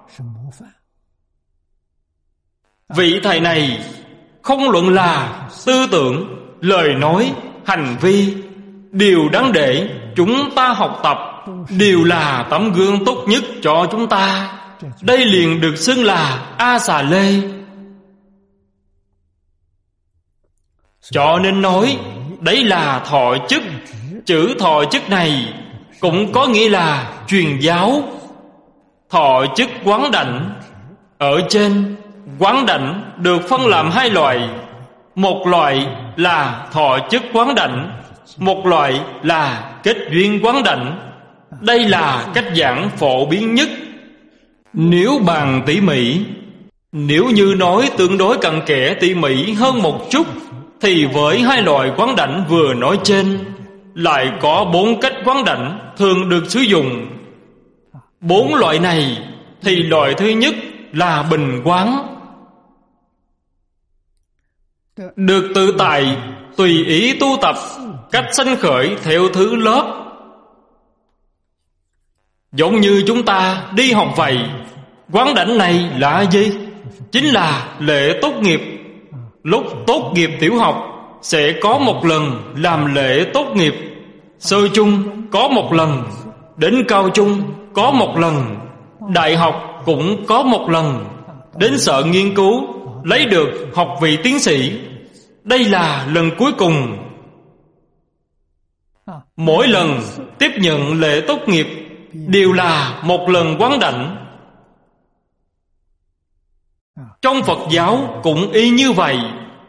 Vị thầy này không luận là tư tưởng, lời nói, hành vi, đều đáng để chúng ta học tập, đều là tấm gương tốt nhất cho chúng ta. Đây liền được xưng là A Xà Lê. Cho nên nói đấy là thọ chức. Chữ thọ chức này cũng có nghĩa là truyền giáo. Thọ chức quán đảnh. Ở trên, quán đảnh được phân làm hai loại. Một loại là thọ chức quán đảnh, một loại là kết duyên quán đảnh. Đây là cách giảng phổ biến nhất. Nếu bàn tỉ mỉ, nếu như nói tương đối cặn kẽ tỉ mỉ hơn một chút, thì với hai loại quán đảnh vừa nói trên, lại có 4 cách quán đảnh thường được sử dụng. 4 loại này thì loại thứ nhất là bình quán, được tự tại tùy ý tu tập, cách sanh khởi theo thứ lớp. Giống như chúng ta đi học vậy. Quán đảnh này là gì? Chính là lễ tốt nghiệp. Lúc tốt nghiệp tiểu học sẽ có một lần làm lễ tốt nghiệp, sơ chung có một lần, đến cao trung có một lần, đại học cũng có một lần, đến sở nghiên cứu lấy được học vị tiến sĩ. Đây là lần cuối cùng. Mỗi lần tiếp nhận lễ tốt nghiệp đều là một lần quán đảnh. Trong Phật giáo cũng y như vậy.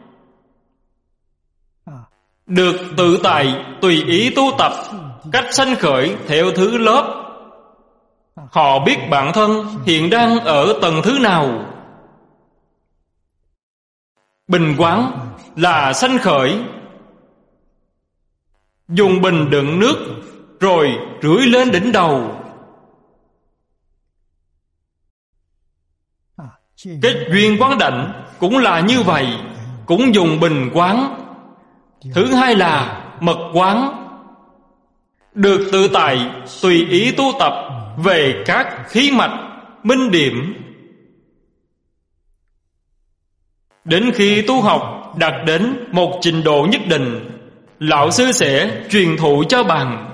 Được tự tại tùy ý tu tập, cách sanh khởi theo thứ lớp. Họ biết bản thân hiện đang ở tầng thứ nào. Bình quán là sanh khởi. Dùng bình đựng nước rồi rưỡi lên đỉnh đầu. Kết duyên quán đảnh cũng là như vậy, cũng dùng bình quán. Thứ hai là mật quán. Được tự tại tùy ý tu tập về các khí mạch, minh điểm. Đến khi tu học đạt đến một trình độ nhất định, lão sư sẽ truyền thụ cho bạn.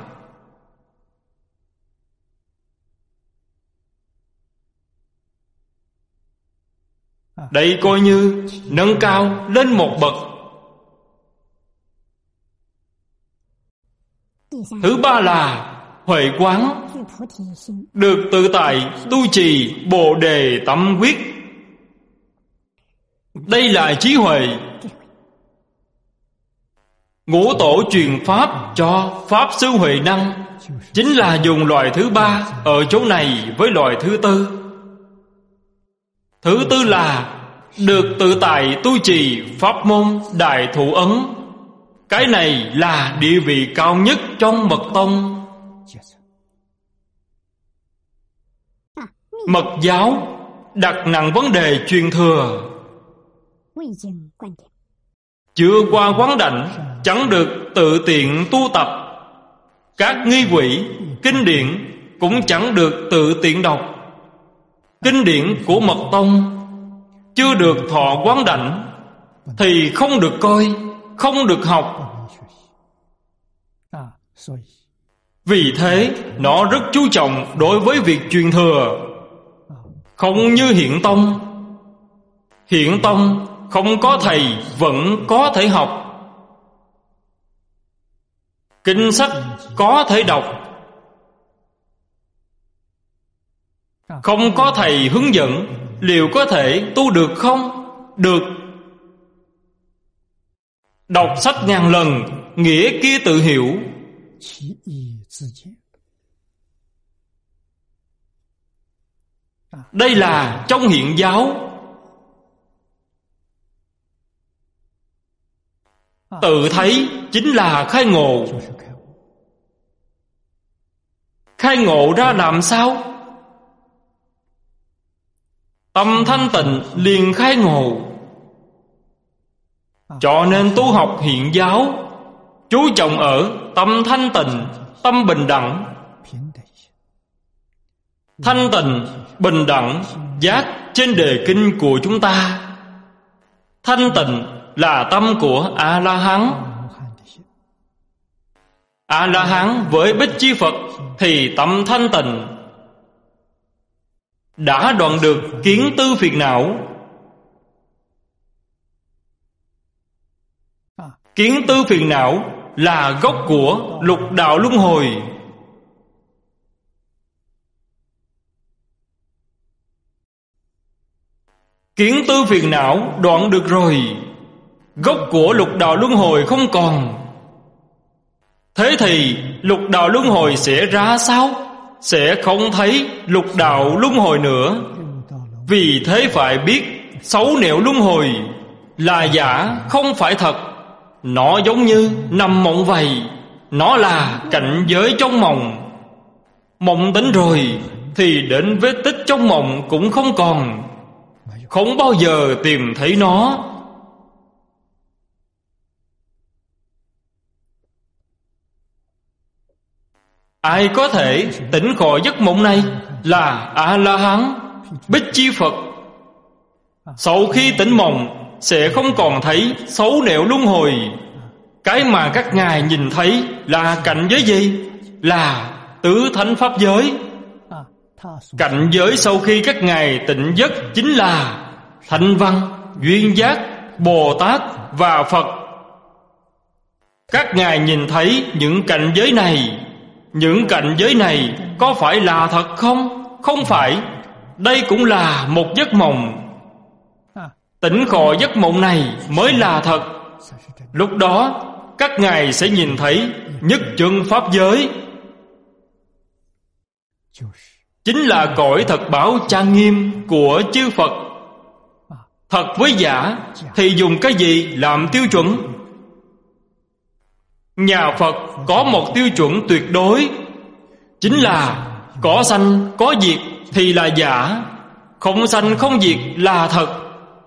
Đây coi như nâng cao lên một bậc. Thứ ba là huệ quán. Được tự tại tu trì Bồ Đề Tâm Quyết. Đây là trí huệ. Ngũ tổ truyền pháp cho Pháp Sư Huệ Năng chính là dùng loại thứ ba ở chỗ này với loại thứ tư. Thứ tư là được tự tại tu trì pháp môn Đại Thủ Ấn. Cái này là địa vị cao nhất trong mật tông. Mật giáo đặt nặng vấn đề truyền thừa. Chưa qua quán đảnh chẳng được tự tiện tu tập. Các nghi quỷ, kinh điển cũng chẳng được tự tiện đọc. Kinh điển của mật tông chưa được thọ quán đảnh thì không được coi, không được học. Vì thế nó rất chú trọng đối với việc truyền thừa. Không như Hiện tông. Hiện tông không có thầy vẫn có thể học. Kinh sách có thể đọc, không có thầy hướng dẫn liệu có thể tu được không? Được. Đọc sách ngàn lần, nghĩa kia tự hiểu. Đây là trong hiện giáo. Tự thấy chính là khai ngộ. Khai ngộ ra làm sao? Tâm thanh tịnh liền khai ngộ. Cho nên tu học hiện giáo chú trọng ở tâm thanh tịnh, tâm bình đẳng. Thanh tịnh, bình đẳng, giác trên đề kinh của chúng ta. Thanh tịnh là tâm của A-la-hán. A-la-hán với Bích Chi Phật thì tâm thanh tịnh, đã đoạn được kiến tư phiền não. Kiến tư phiền não là gốc của lục đạo luân hồi. Kiến tư phiền não đoạn được rồi, gốc của lục đạo luân hồi không còn. Thế thì lục đạo luân hồi sẽ ra sao? Sẽ không thấy lục đạo luân hồi nữa. Vì thế phải biết xấu nẻo luân hồi là giả, không phải thật. Nó giống như nằm mộng vậy. Nó là cảnh giới trong mộng. Mộng tỉnh rồi thì đến vết tích trong mộng cũng không còn, không bao giờ tìm thấy nó. Ai có thể tỉnh khỏi giấc mộng này là A-la-hán, Bích Chi Phật. Sau khi tỉnh mộng sẽ không còn thấy xấu nẻo luân hồi. Cái mà các ngài nhìn thấy là cảnh giới gì? Là tứ thánh pháp giới. Cảnh giới sau khi các ngài tỉnh giấc chính là Thanh Văn, Duyên Giác, Bồ Tát và Phật. Các ngài nhìn thấy những cảnh giới này. Những cảnh giới này có phải là thật không? Không phải. Đây cũng là một giấc mộng. Tỉnh khỏi giấc mộng này mới là thật. Lúc đó các ngài sẽ nhìn thấy nhất chân pháp giới, chính là cõi thật báo trang nghiêm của chư Phật. Thật với giả thì dùng cái gì làm tiêu chuẩn? Nhà Phật có một tiêu chuẩn tuyệt đối, chính là có sanh có diệt thì là giả, không sanh không diệt là thật.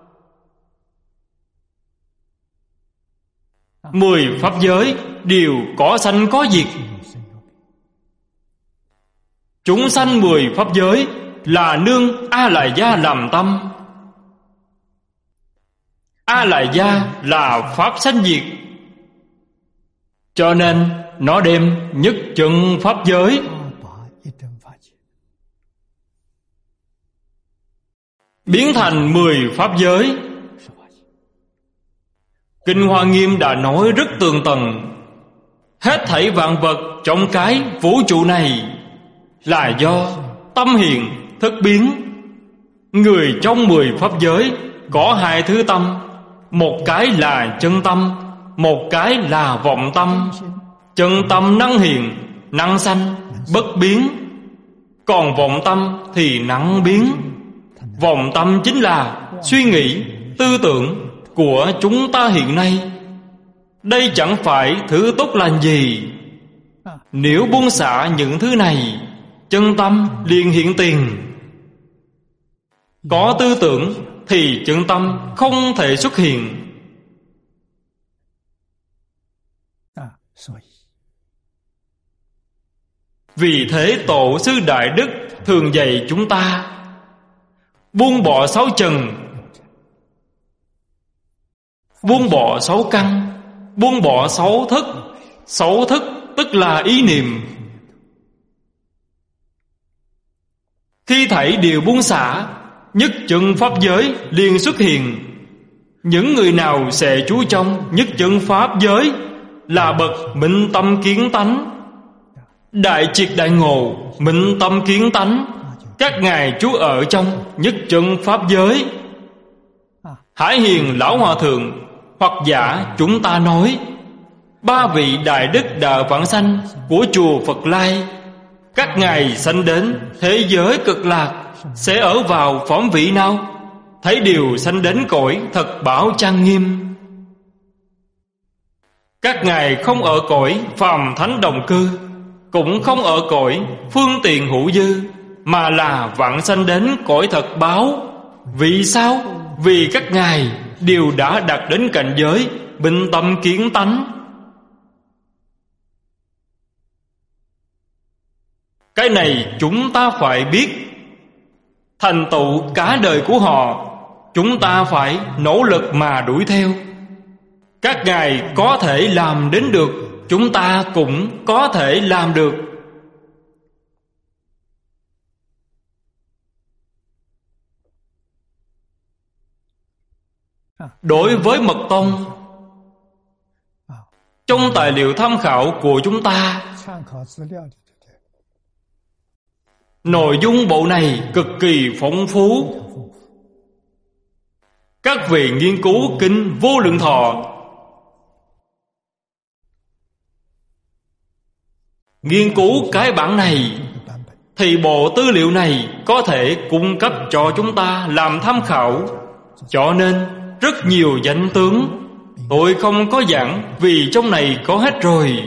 10 pháp giới đều có sanh có diệt. Chúng sanh 10 pháp giới là nương A-lại-gia làm tâm. A-lại-gia là pháp sanh diệt, cho nên nó đem nhất chân pháp giới biến thành 10 pháp giới. Kinh Hoa Nghiêm đã nói rất tường tận. Hết thảy vạn vật trong cái vũ trụ này là do tâm hiện thức biến. Người trong 10 pháp giới có 2 thứ tâm. Một cái là chân tâm, một cái là vọng tâm. Chân tâm năng hiện, năng sanh, bất biến. Còn vọng tâm thì năng biến. Vọng tâm chính là suy nghĩ, tư tưởng của chúng ta hiện nay. Đây chẳng phải thứ tốt lành gì. Nếu buông xả những thứ này, chân tâm liền hiện tiền. Có tư tưởng thì chân tâm không thể xuất hiện. Vì thế Tổ sư Đại Đức thường dạy chúng ta buông bỏ 6 trần, buông bỏ 6 căn, buông bỏ 6 thức. 6 thức tức là ý niệm. Khi thảy đều buông xả, nhất chân pháp giới liền xuất hiện. Những người nào sẽ trú trong nhất chân pháp giới là bậc minh tâm kiến tánh. Đại triệt đại ngộ, minh tâm kiến tánh. Các ngài trú ở trong nhất chân pháp giới. Hải Hiền Lão Hòa Thượng hoặc giả chúng ta nói 3 vị đại đức đã vãng sanh của chùa Phật Lai. Các ngài sanh đến thế giới cực lạc sẽ ở vào phẩm vị nào? Thấy đều sanh đến cõi thật bảo trang nghiêm. Các ngài không ở cõi phàm thánh đồng cư, cũng không ở cõi phương tiện hữu dư, mà là vãng sanh đến cõi thật báo. Vì sao? Vì các ngài đều đã đạt đến cảnh giới bình tâm kiến tánh. Cái này chúng ta phải biết. Thành tựu cả đời của họ, chúng ta phải nỗ lực mà đuổi theo. Các ngài có thể làm đến được, chúng ta cũng có thể làm được. Đối với Mật Tông, trong tài liệu tham khảo của chúng ta, nội dung bộ này cực kỳ phong phú. Các vị nghiên cứu kinh Vô Lượng Thọ, nghiên cứu cái bản này, thì bộ tư liệu này có thể cung cấp cho chúng ta làm tham khảo. Cho nên rất nhiều danh tướng tôi không có giảng, vì trong này có hết rồi.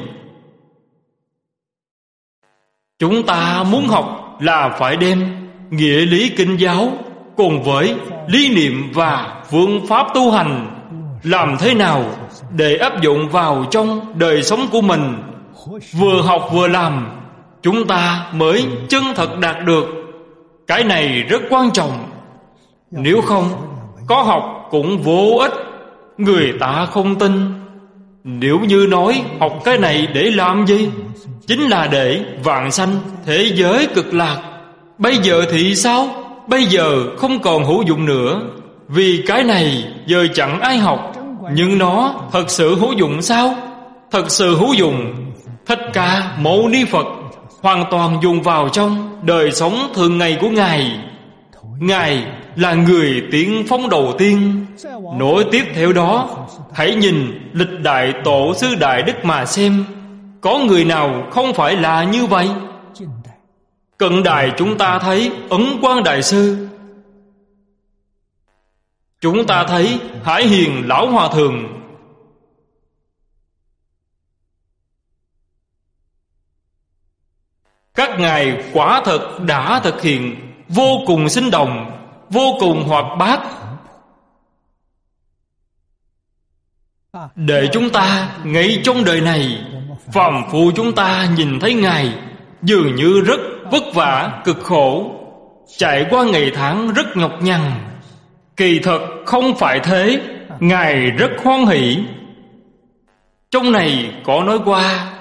Chúng ta muốn học là phải đem nghĩa lý kinh giáo cùng với lý niệm và phương pháp tu hành làm thế nào để áp dụng vào trong đời sống của mình. Vừa học vừa làm, chúng ta mới chân thật đạt được. Cái này rất quan trọng. Nếu không, có học cũng vô ích. Người ta không tin. Nếu như nói học cái này để làm gì? Chính là để vãng sanh thế giới cực lạc. Bây giờ thì sao? Bây giờ không còn hữu dụng nữa. Vì cái này giờ chẳng ai học. Nhưng nó thật sự hữu dụng sao? Thật sự hữu dụng. Thích Ca Mâu Ni Phật hoàn toàn dùng vào trong đời sống thường ngày của Ngài. Ngài là người tiên phong đầu tiên. Nối tiếp theo đó, hãy nhìn lịch đại tổ sư Đại Đức mà xem, có người nào không phải là như vậy? Cận đại chúng ta thấy Ấn Quang Đại Sư, chúng ta thấy Hải Hiền Lão Hòa Thượng. Các ngài quả thật đã thực hiện vô cùng sinh động, vô cùng hoạt bát, để chúng ta ngay trong đời này phàm phu chúng ta nhìn thấy Ngài dường như rất vất vả, cực khổ, trải qua ngày tháng rất nhọc nhằn. Kỳ thật không phải thế. Ngài rất hoan hỷ. Trong này có nói qua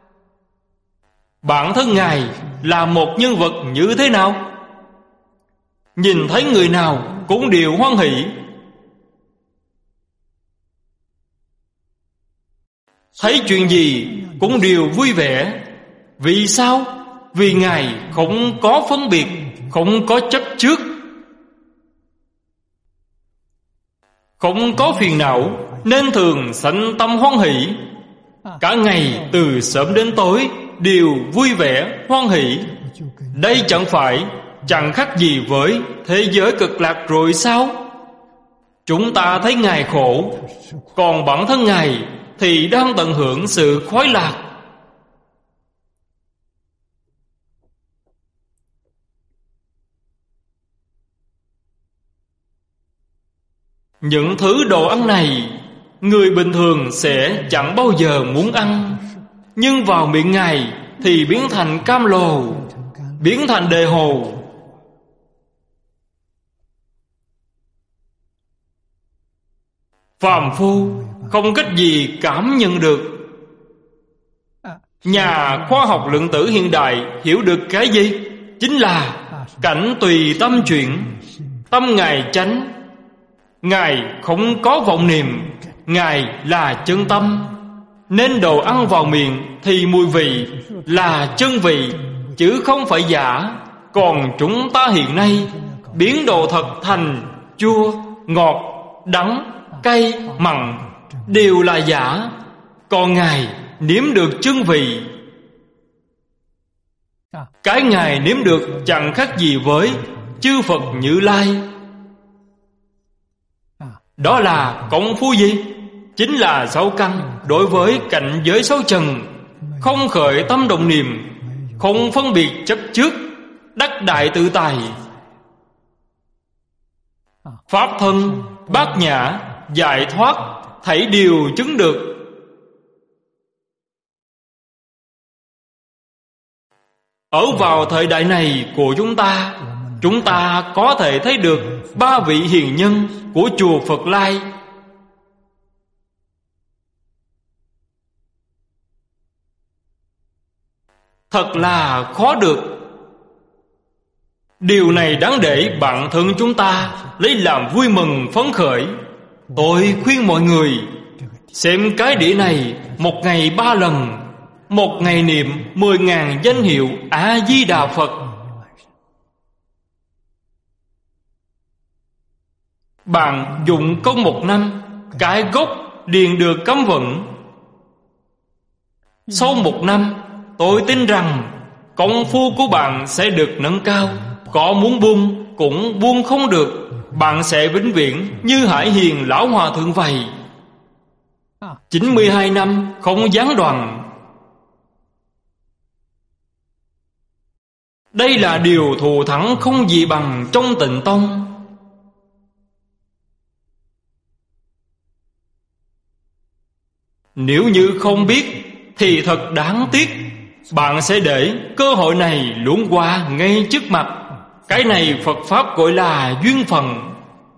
bản thân Ngài là một nhân vật như thế nào? Nhìn thấy người nào cũng đều hoan hỷ, thấy chuyện gì cũng đều vui vẻ. Vì sao? Vì Ngài không có phân biệt, không có chấp trước, không có phiền não, nên thường sanh tâm hoan hỷ. Cả ngày từ sớm đến tối đều vui vẻ, hoan hỷ. Đây chẳng khác gì với thế giới cực lạc rồi sao? Chúng ta thấy Ngài khổ, còn bản thân Ngài thì đang tận hưởng sự khoái lạc. Những thứ đồ ăn này người bình thường sẽ chẳng bao giờ muốn ăn, nhưng vào miệng Ngài thì biến thành cam lồ, biến thành đề hồ. Phàm phu không cách gì cảm nhận được. Nhà khoa học lượng tử hiện đại hiểu được cái gì? Chính là cảnh tùy tâm chuyển, tâm Ngài chánh. Ngài không có vọng niệm, Ngài là chân tâm, nên đồ ăn vào miệng thì mùi vị là chân vị, chứ không phải giả. Còn chúng ta hiện nay biến đồ thật thành chua, ngọt, đắng, cay, mặn đều là giả. Còn Ngài nếm được chân vị. Cái Ngài nếm được chẳng khác gì với chư Phật Như Lai. Đó là công phu gì? Chính là sáu căn đối với cảnh giới sáu trần, không khởi tâm động niệm, không phân biệt chấp trước, đắc đại tự tại. Pháp thân, bát nhã, giải thoát, thảy đều chứng được. Ở vào thời đại này của chúng ta có thể thấy được ba vị hiền nhân của chùa Phật Lai. Thật là khó được. Điều này đáng để bản thân chúng ta lấy làm vui mừng phấn khởi. Tôi khuyên mọi người xem cái đĩa này một ngày 3 lần, một ngày niệm 10.000 danh hiệu A-di-đà Phật. Bạn dụng công 1 năm, cái gốc điền được cấm vận. Sau 1 năm, tôi tin rằng công phu của bạn sẽ được nâng cao. Có muốn buông cũng buông không được. Bạn sẽ vĩnh viễn như Hải Hiền Lão Hòa Thượng vậy. 92 năm không gián đoạn. Đây là điều thù thắng không gì bằng trong Tịnh Tông. Nếu như không biết thì thật đáng tiếc. Bạn sẽ để cơ hội này luống qua ngay trước mặt. Cái này Phật Pháp gọi là duyên phận.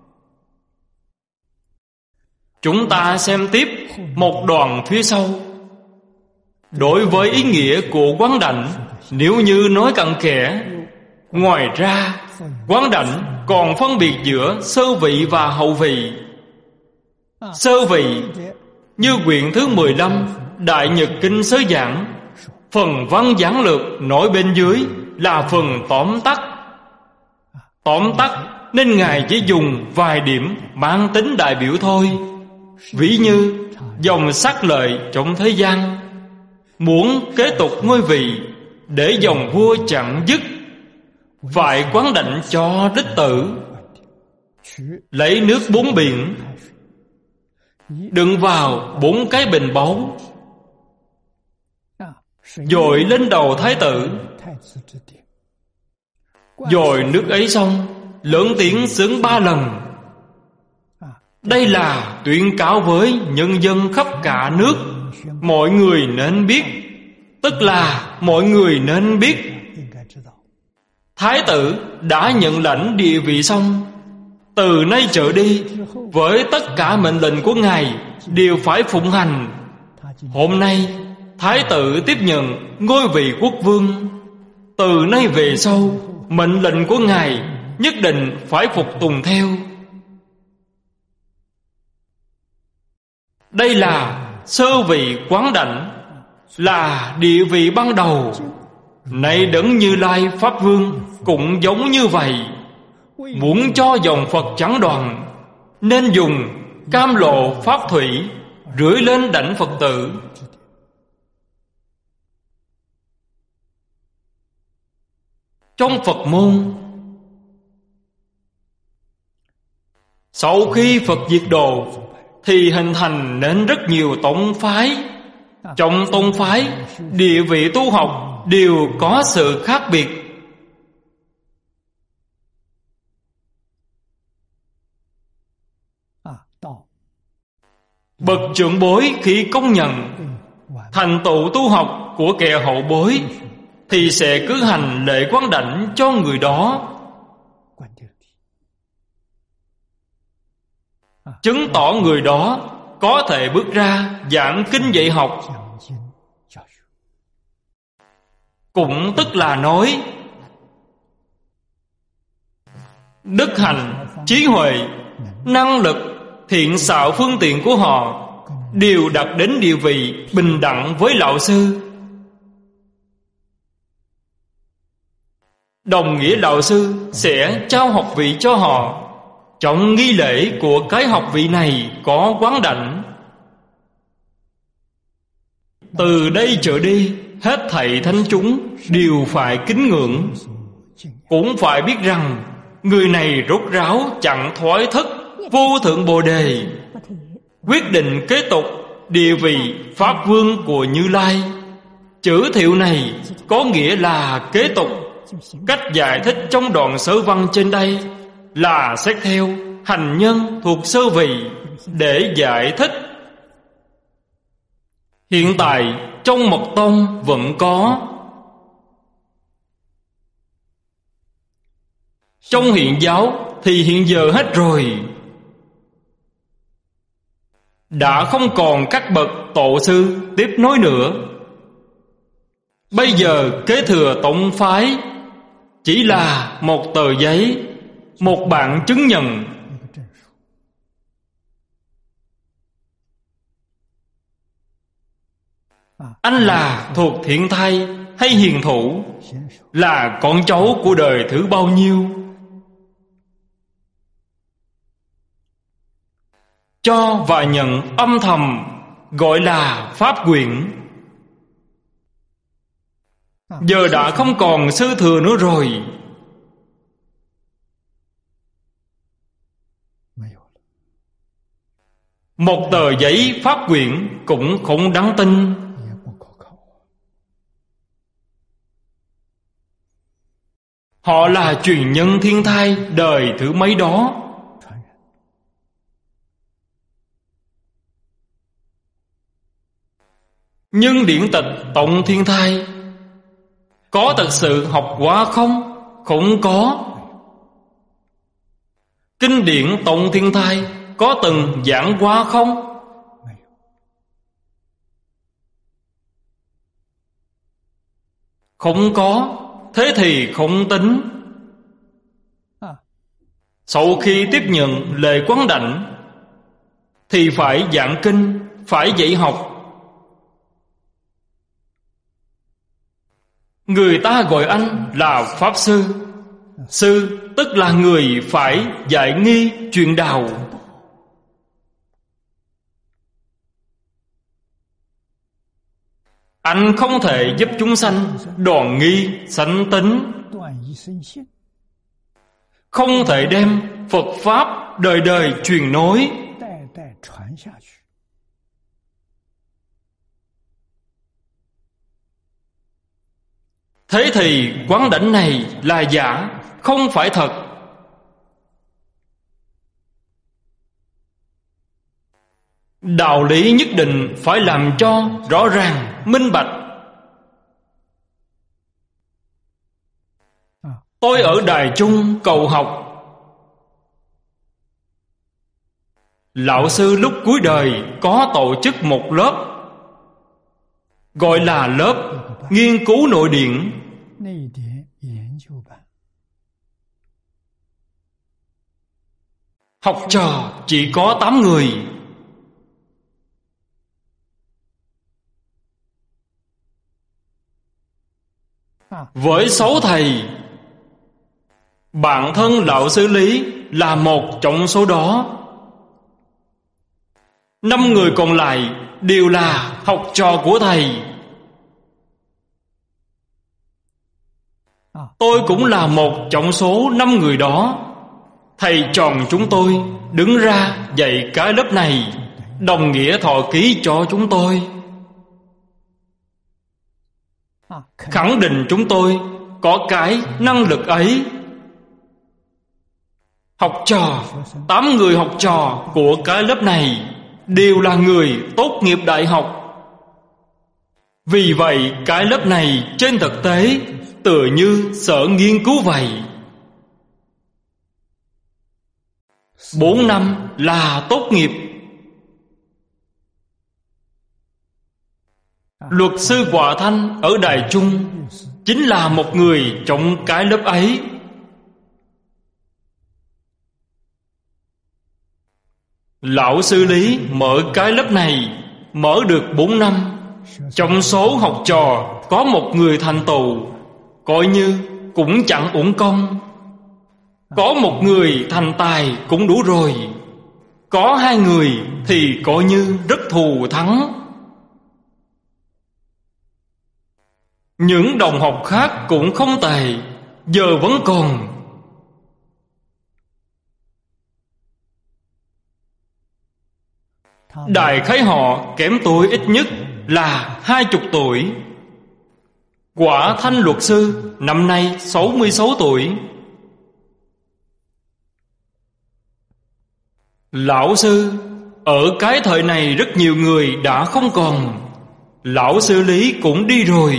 Chúng ta xem tiếp một đoạn phía sau. Đối với ý nghĩa của quán đảnh, nếu như nói cặn kẽ, ngoài ra quán đảnh còn phân biệt giữa sơ vị và hậu vị. Sơ vị như quyển thứ 15 Đại Nhật Kinh Sớ Giảng, Phần văn giản lược nổi bên dưới là phần tóm tắt. Tóm tắt nên Ngài chỉ dùng vài điểm mang tính đại biểu thôi. Ví như dòng sắc lợi trong thế gian, muốn kế tục ngôi vị để dòng vua chẳng dứt, phải quán đảnh cho đích tử. Lấy nước 4 biển đựng vào 4 cái bình báu, dội lên đầu thái tử. Dội nước ấy xong, lớn tiếng xướng 3 lần. Đây là tuyên cáo với nhân dân khắp cả nước. Mọi người nên biết, tức là mọi người nên biết. Thái tử đã nhận lãnh địa vị xong, từ nay trở đi, với tất cả mệnh lệnh của Ngài đều phải phụng hành. Hôm nay Thái tử tiếp nhận ngôi vị quốc vương. Từ nay về sau, mệnh lệnh của Ngài nhất định phải phục tùng theo. Đây là sơ vị quán đảnh, là địa vị ban đầu. Nay Đấng Như Lai Pháp Vương cũng giống như vậy. Muốn cho dòng Phật chẳng đoạn, nên dùng cam lộ pháp thủy rưới lên đảnh Phật tử. Trong Phật môn, sau khi Phật diệt độ thì hình thành nên rất nhiều tông phái. Trong tông phái, địa vị tu học đều có sự khác biệt. Bậc trưởng bối khi công nhận thành tựu tu học của kẻ hậu bối thì sẽ cử hành lễ quán đảnh cho người đó, chứng tỏ người đó có thể bước ra giảng kinh dạy học. Cũng tức là nói đức hạnh, trí huệ, năng lực, thiện xảo phương tiện của họ đều đạt đến địa vị bình đẳng với lão sư. Đồng nghĩa lão sư sẽ trao học vị cho họ. Trong nghi lễ của cái học vị này có quán đảnh. Từ đây trở đi, hết thảy thánh chúng đều phải kính ngưỡng. Cũng phải biết rằng người này rốt ráo chẳng thoái thất vô thượng Bồ Đề, quyết định kế tục địa vị Pháp Vương của Như Lai. Chữ thiệu này có nghĩa là kế tục. Cách giải thích trong đoạn sớ văn trên đây là xét theo hành nhân thuộc sơ vị để giải thích. Hiện tại trong Mật Tông vẫn có. Trong Hiện giáo thì hiện giờ hết rồi. Đã không còn các bậc tổ sư tiếp nối nữa. Bây giờ kế thừa tông phái chỉ là một tờ giấy, một bản chứng nhận. Anh là thuộc thiện thai hay hiền thủ, là con cháu của đời thứ bao nhiêu? Cho và nhận âm thầm gọi là pháp quyển. Giờ đã không còn sư thừa nữa rồi. Một tờ giấy pháp quyển cũng không đáng tin. Họ là truyền nhân thiên thai đời thứ mấy đó. Nhưng điển tịch Tông Thiên Thai có thật sự học qua không? Không có. Kinh điển Tông Thiên Thai có từng giảng qua không? Không có. Thế thì không tính. Sau khi tiếp nhận lễ quán đảnh thì phải giảng kinh, phải dạy học. Người ta gọi anh là Pháp Sư. Sư tức là người phải dạy nghi truyền đạo. Anh không thể giúp chúng sanh đoạn nghi sanh tính, không thể đem Phật Pháp đời đời truyền nối. Thế thì quán đảnh này là giả, không phải thật. Đạo lý nhất định phải làm cho rõ ràng, minh bạch. Tôi ở Đài Trung cầu học. Lão sư lúc cuối đời có tổ chức một lớp, gọi là lớp nghiên cứu nội điển. Học trò chỉ có 8 người. Với 6 thầy, bản thân lão sư Lý là một trong số đó. 5 người còn lại đều là học trò của thầy. Tôi cũng là một trong số 5 người đó. Thầy tròn chúng tôi đứng ra dạy cái lớp này, đồng nghĩa thọ ký cho chúng tôi, khẳng định chúng tôi có cái năng lực ấy. Học trò, 8 người học trò của cái lớp này đều là người tốt nghiệp đại học. Vì vậy cái lớp này trên thực tế tựa như sở nghiên cứu vậy. 4 năm là tốt nghiệp. Luật sư Quả Thanh ở Đài Trung chính là một người trong cái lớp ấy. Lão sư Lý mở cái lớp này mở được 4 năm. Trong số học trò có một người thành tựu, coi như cũng chẳng uổng công. Có một người thành tài cũng đủ rồi. Có 2 người thì coi như rất thù thắng. Những đồng học khác cũng không tệ, giờ vẫn còn. Đại khái họ kém tôi ít nhất là 20 tuổi. Quả Thanh luật sư năm nay 66 tuổi. Lão sư, ở cái thời này rất nhiều người đã không còn. Lão sư Lý cũng đi rồi.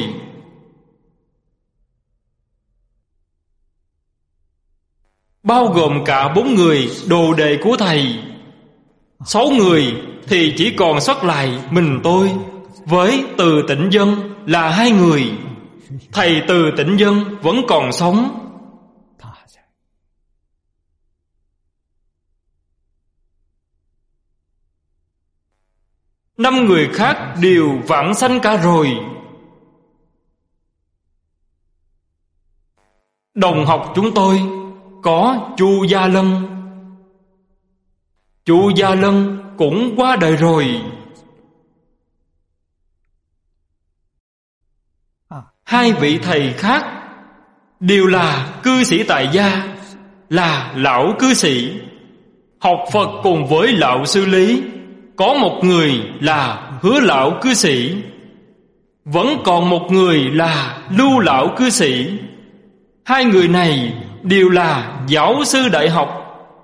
Bao gồm cả 4 người đồ đệ của thầy. 6 người thì chỉ còn sót lại mình tôi với Từ Tĩnh Dân là 2 người. Thầy Từ Tĩnh Dân vẫn còn sống. Năm người khác đều vãng sanh cả rồi. Đồng học chúng tôi có Chu Gia Lân. Chu Gia Lân cũng qua đời rồi. 2 vị thầy khác đều là cư sĩ tại gia, là lão cư sĩ. Học Phật cùng với lão sư Lý. Có một người là Hứa lão cư sĩ, vẫn còn một người là Lưu lão cư sĩ. 2 người này đều là giáo sư đại học.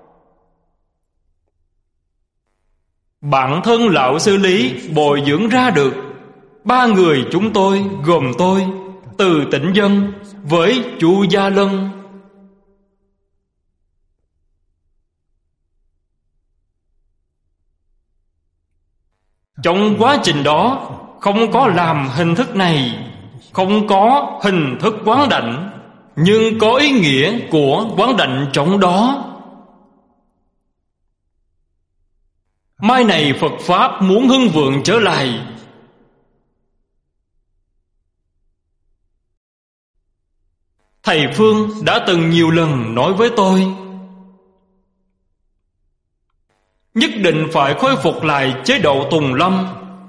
Bản thân lão sư Lý bồi dưỡng ra được 3 người chúng tôi, gồm tôi, Từ Tĩnh Dân với Chu Gia Lân. Trong quá trình đó không có làm hình thức này, không có hình thức quán đảnh, nhưng có ý nghĩa của quán đảnh trong đó. Mai này Phật Pháp muốn hưng vượng trở lại, Thầy Phương đã từng nhiều lần nói với tôi, nhất định phải khôi phục lại chế độ Tùng Lâm.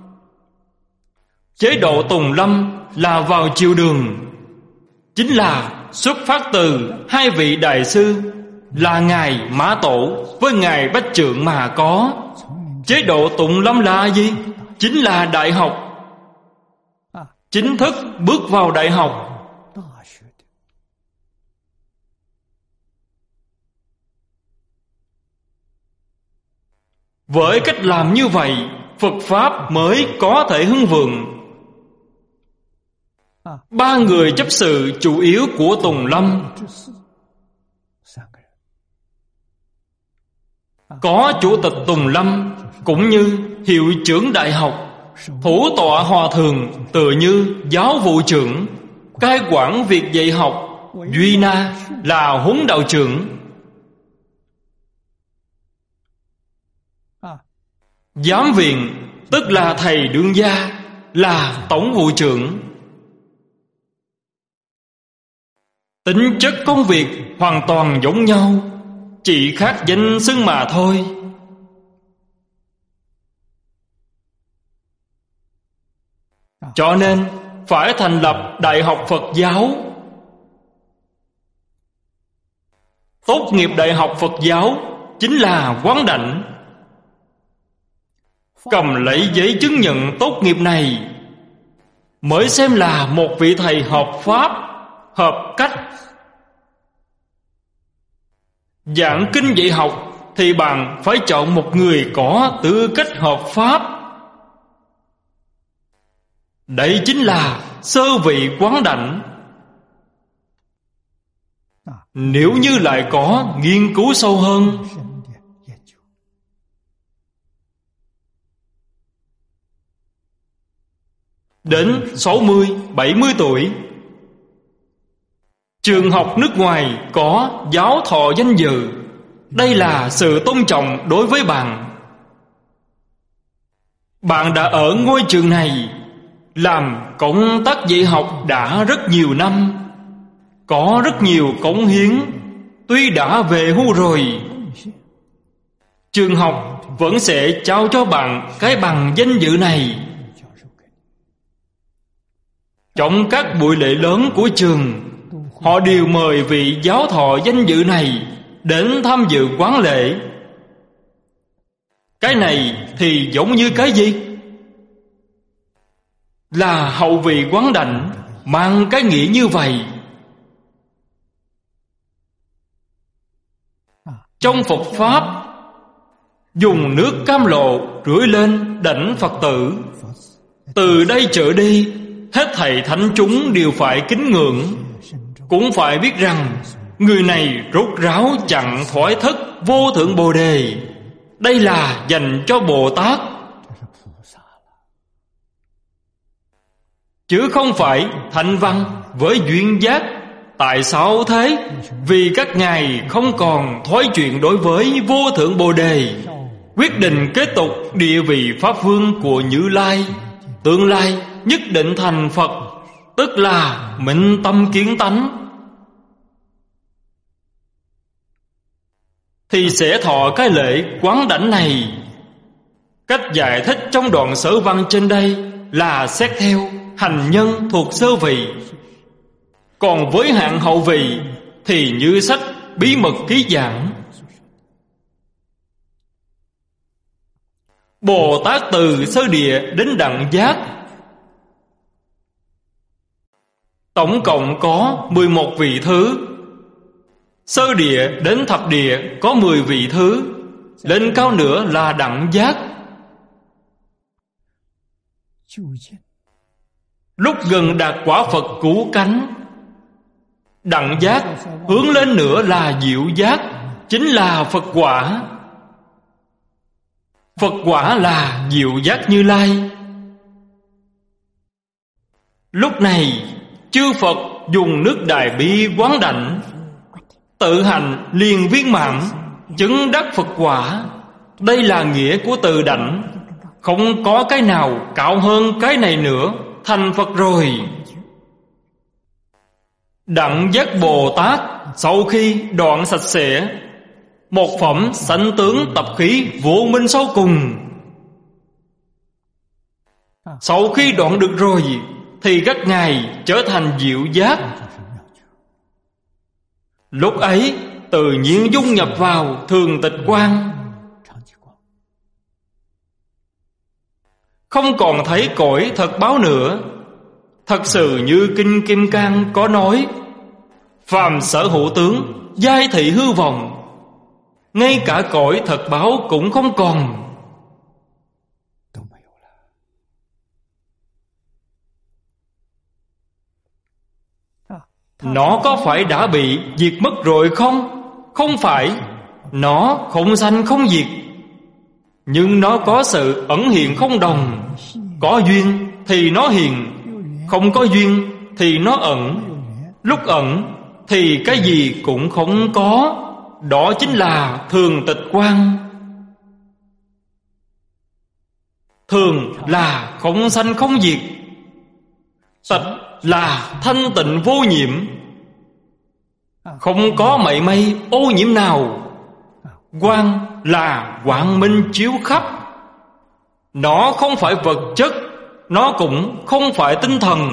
Chế độ Tùng Lâm là vào triều đường, chính là xuất phát từ hai vị đại sư là Ngài Mã Tổ với Ngài Bách Trượng mà có. Chế độ Tùng Lâm là gì? Chính là đại học. Chính thức bước vào đại học. Với cách làm như vậy, Phật Pháp mới có thể hưng vượng. Ba người chấp sự chủ yếu của Tùng Lâm có Chủ tịch Tùng Lâm, cũng như hiệu trưởng đại học, thủ tọa hòa thượng tự như giáo vụ trưởng, cai quản việc dạy học Duy Na là huấn đạo trưởng, giám viện tức là thầy đương gia là tổng vụ trưởng. Tính chất công việc hoàn toàn giống nhau, chỉ khác danh xưng mà thôi. Cho nên phải thành lập Đại học Phật giáo. Tốt nghiệp Đại học Phật giáo chính là quán đảnh. Cầm lấy giấy chứng nhận tốt nghiệp này mới xem là một vị thầy hợp pháp, hợp cách. Giảng kinh dạy học thì bạn phải chọn một người có tư cách hợp pháp. Đây chính là sơ vị quán đảnh. Nếu như lại có nghiên cứu sâu hơn, đến 60, 70 tuổi, trường học nước ngoài có giáo thọ danh dự. Đây là sự tôn trọng đối với bạn. Bạn đã ở ngôi trường này làm công tác dạy học đã rất nhiều năm, có rất nhiều cống hiến. Tuy đã về hưu rồi, trường học vẫn sẽ trao cho bạn cái bằng danh dự này. Trong các buổi lễ lớn của trường, họ đều mời vị giáo thọ danh dự này đến tham dự quán lễ. Cái này thì giống như cái gì? Là hậu vị quán đảnh, mang cái nghĩa như vậy. Trong Phật Pháp, dùng nước cam lộ rưới lên đảnh Phật tử. Từ đây trở đi, hết thảy thánh chúng đều phải kính ngưỡng, cũng phải biết rằng người này rốt ráo chặn thoái thất vô thượng Bồ Đề. Đây là dành cho Bồ Tát, chứ không phải Thanh Văn với duyên giác. Tại sao thế? Vì các ngài không còn thói chuyện đối với vô thượng Bồ Đề, quyết định kế tục địa vị Pháp Vương của Như Lai. Tương lai nhất định thành Phật, tức là minh tâm kiến tánh, thì sẽ thọ cái lễ quán đảnh này. Cách giải thích trong đoạn sở văn trên đây là xét theo hành nhân thuộc sơ vị. Còn với hạng hậu vị thì như sách Bí Mật Ký giảng, Bồ Tát từ sơ địa đến đẳng giác, tổng cộng có 11 vị thứ. Sơ địa đến thập địa có 10 vị thứ. Lên cao nữa là đẳng giác. Lúc gần đạt quả Phật cứu cánh, đẳng giác hướng lên nữa là diệu giác, chính là Phật quả. Phật quả là diệu giác Như Lai. Lúc này chư Phật dùng nước Đại Bi quán đảnh, tự hành liền viên mãn, chứng đắc Phật quả. Đây là nghĩa của từ đảnh. Không có cái nào cao hơn cái này nữa, thành Phật rồi. Đặng Giác Bồ Tát sau khi đoạn sạch sẽ một phẩm sanh tướng tập khí vô minh sau cùng, sau khi đoạn được rồi thì các ngài trở thành diệu giác. Lúc ấy tự nhiên dung nhập vào thường tịch quang, không còn thấy cõi thật báo nữa. Thật sự như Kinh Kim Cang có nói: phàm sở hữu tướng, giai thị hư vọng. Ngay cả cõi thật báo cũng không còn. Nó có phải đã bị diệt mất rồi không? Không phải. Nó không sanh không diệt, nhưng nó có sự ẩn hiện không đồng. Có duyên thì nó hiện, không có duyên thì nó ẩn. Lúc ẩn thì cái gì cũng không có. Đó chính là thường tịch quang. Thường là không sanh không diệt, tịch là thanh tịnh vô nhiễm, không có mảy may ô nhiễm nào. Quang là quang minh chiếu khắp. Nó không phải vật chất, nó cũng không phải tinh thần.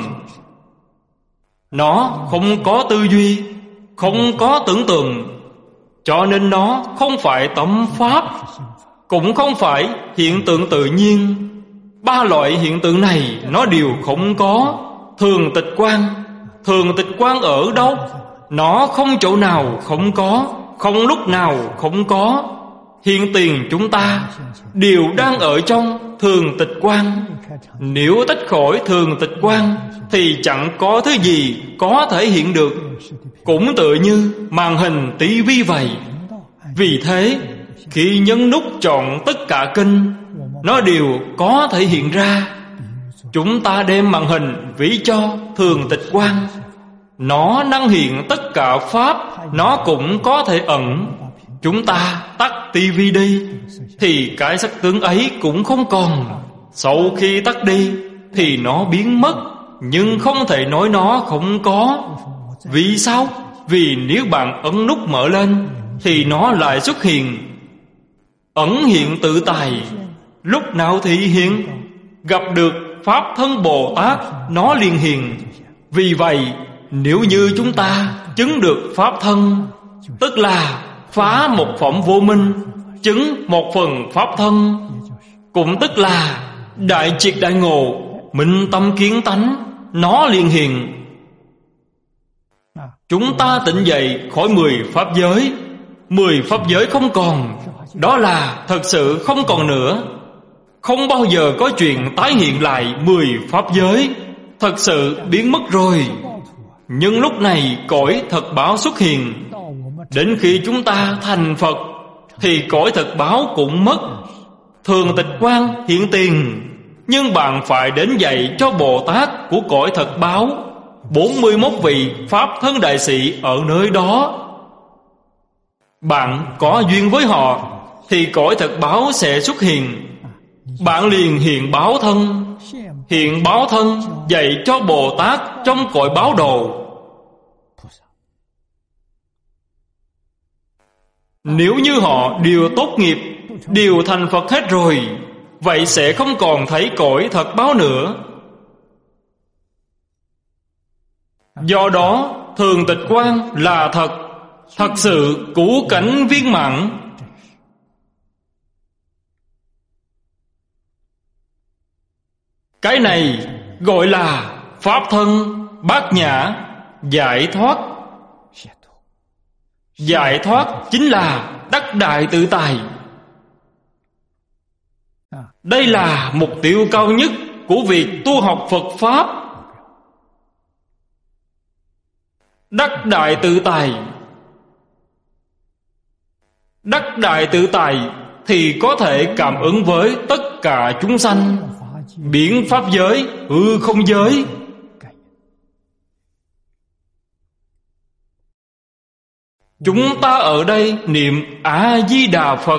Nó không có tư duy, không có tưởng tượng, cho nên nó không phải tâm pháp, cũng không phải hiện tượng tự nhiên. Ba loại hiện tượng này nó đều không có. Thường tịch quang. Thường tịch quang ở đâu? Nó không chỗ nào không có, không lúc nào không có. Hiện tiền chúng ta đều đang ở trong thường tịch quang. Nếu tách khỏi thường tịch quang thì chẳng có thứ gì có thể hiện được. Cũng tựa như màn hình tivi vậy. Vì thế khi nhấn nút chọn tất cả kênh, nó đều có thể hiện ra. Chúng ta đem màn hình ví cho thường tịch quang, nó năng hiện tất cả pháp, nó cũng có thể ẩn. Chúng ta tắt tivi đi thì cái sắc tướng ấy cũng không còn. Sau khi tắt đi thì nó biến mất, nhưng không thể nói nó không có. Vì sao? Vì nếu bạn ấn nút mở lên thì nó lại xuất hiện. Ẩn hiện tự tại, lúc nào thị hiện? Gặp được Pháp thân Bồ Tát nó liền hiện. Vì vậy nếu như chúng ta chứng được Pháp thân, tức là phá một phẩm vô minh, chứng một phần Pháp thân, cũng tức là đại triệt đại ngộ, minh tâm kiến tánh, nó liền hiện. Chúng ta tỉnh dậy khỏi 10 pháp giới. 10 pháp giới không còn, đó là thật sự không còn nữa. Không bao giờ có chuyện tái hiện lại 10 pháp giới, thật sự biến mất rồi. Nhưng lúc này cõi thật báo xuất hiện. Đến khi chúng ta thành Phật thì cõi thật báo cũng mất. Thường tịch quang hiện tiền, nhưng bạn phải đến dạy cho Bồ Tát của cõi thật báo, 41 vị Pháp thân đại sĩ ở nơi đó. Bạn có duyên với họ thì cõi thật báo sẽ xuất hiện. Bạn liền hiện báo thân. Hiện báo thân dạy cho Bồ Tát trong cõi báo đồ. Nếu như họ đều tốt nghiệp, đều thành Phật hết rồi, vậy sẽ không còn thấy cõi thật báo nữa. Do đó thường tịch quang là thật, thật sự cứu cảnh viên mãn. Cái này gọi là Pháp thân bát nhã giải thoát. Giải thoát chính là đắc đại tự tại. Đây là mục tiêu cao nhất của việc tu học Phật Pháp. Đắc đại tự tại. Đắc đại tự tại thì có thể cảm ứng với tất cả chúng sanh, biến pháp giới, hư không giới. Chúng ta ở đây niệm A-di-đà Phật,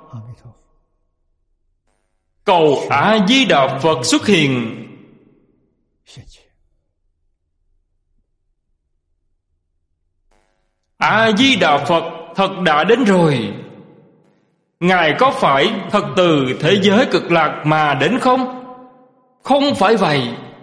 cầu A-di-đà Phật xuất hiện. A-di-đà Phật thật đã đến rồi. Ngài có phải thật từ thế giới cực lạc mà đến không? Không phải vậy.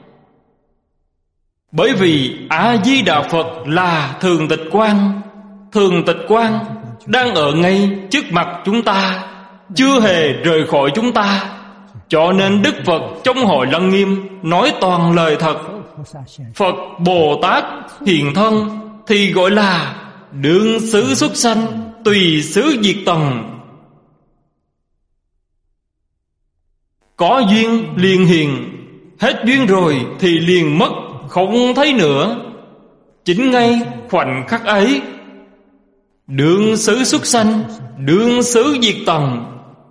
Bởi vì A-di-đà Phật là Thường Tịch Quang. Thường Tịch Quang đang ở ngay trước mặt chúng ta, chưa hề rời khỏi chúng ta. Cho nên Đức Phật trong Hội Lăng Nghiêm nói toàn lời thật. Phật Bồ Tát hiện thân thì gọi là đương xứ xuất sanh, tùy xứ diệt tầng. Có duyên liền hiện, hết duyên rồi thì liền mất, không thấy nữa. Chính ngay khoảnh khắc ấy, đương xứ xuất sanh, đương xứ diệt tầng.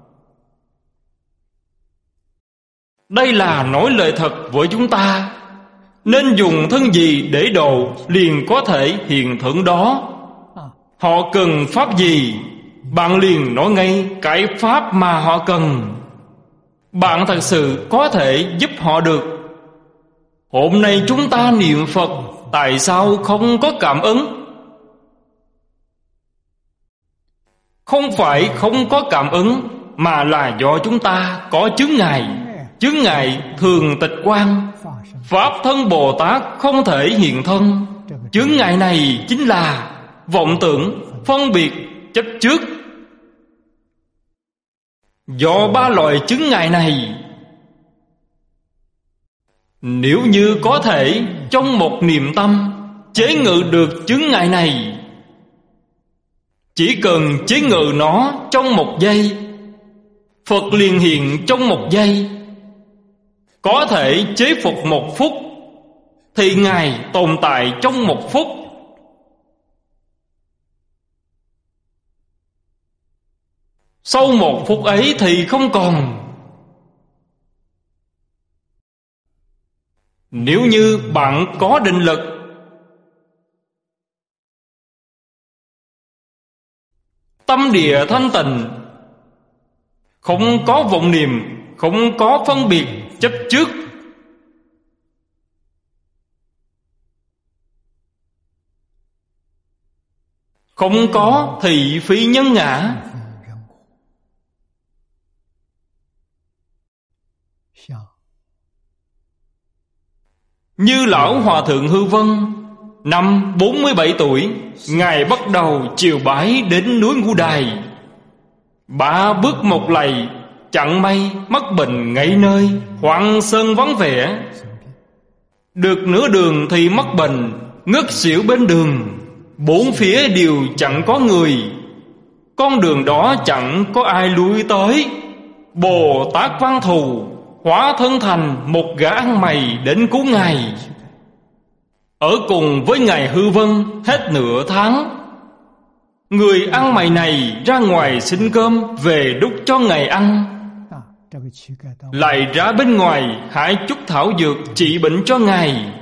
Đây là nói lời thật với chúng ta. Nên dùng thân gì để độ, liền có thể hiện thân đó. Họ cần pháp gì, bạn liền nói ngay cái pháp mà họ cần. Bạn thật sự có thể giúp họ được. Hôm nay chúng ta niệm Phật, tại sao không có cảm ứng? Không phải không có cảm ứng, mà là do chúng ta có chướng ngại. Chướng ngại Thường Tịch Quang, Pháp thân Bồ Tát không thể hiện thân. Chướng ngại này chính là vọng tưởng, phân biệt, chấp trước. Do ba loại chướng ngại này, nếu như có thể trong một niệm tâm chế ngự được chướng ngại này, chỉ cần chế ngự nó trong một giây, Phật liền hiện trong một giây. Có thể chế phục một phút, thì Ngài tồn tại trong một phút. Sau một phút ấy thì không còn. Nếu như bạn có định lực, tâm địa thanh tịnh, không có vọng niệm, không có phân biệt chấp trước, không có thị phi nhân ngã, như lão Hòa Thượng Hư Vân, năm 47 tuổi, Ngài bắt đầu chiều bái đến núi Ngũ Đài. 3 bước một lạy, chẳng may mắc bệnh ngay nơi hoang sơn vắng vẻ. Được nửa đường thì mắc bệnh, ngất xỉu bên đường. 4 phía đều chẳng có người, con đường đó chẳng có ai lui tới. Bồ Tát Văn Thù hóa thân thành một gã ăn mày đến cứu Ngài. Ở cùng với Ngài Hư Vân hết nửa tháng. Người ăn mày này ra ngoài xin cơm về đút cho Ngài ăn, lại ra bên ngoài hái chút thảo dược trị bệnh cho Ngài.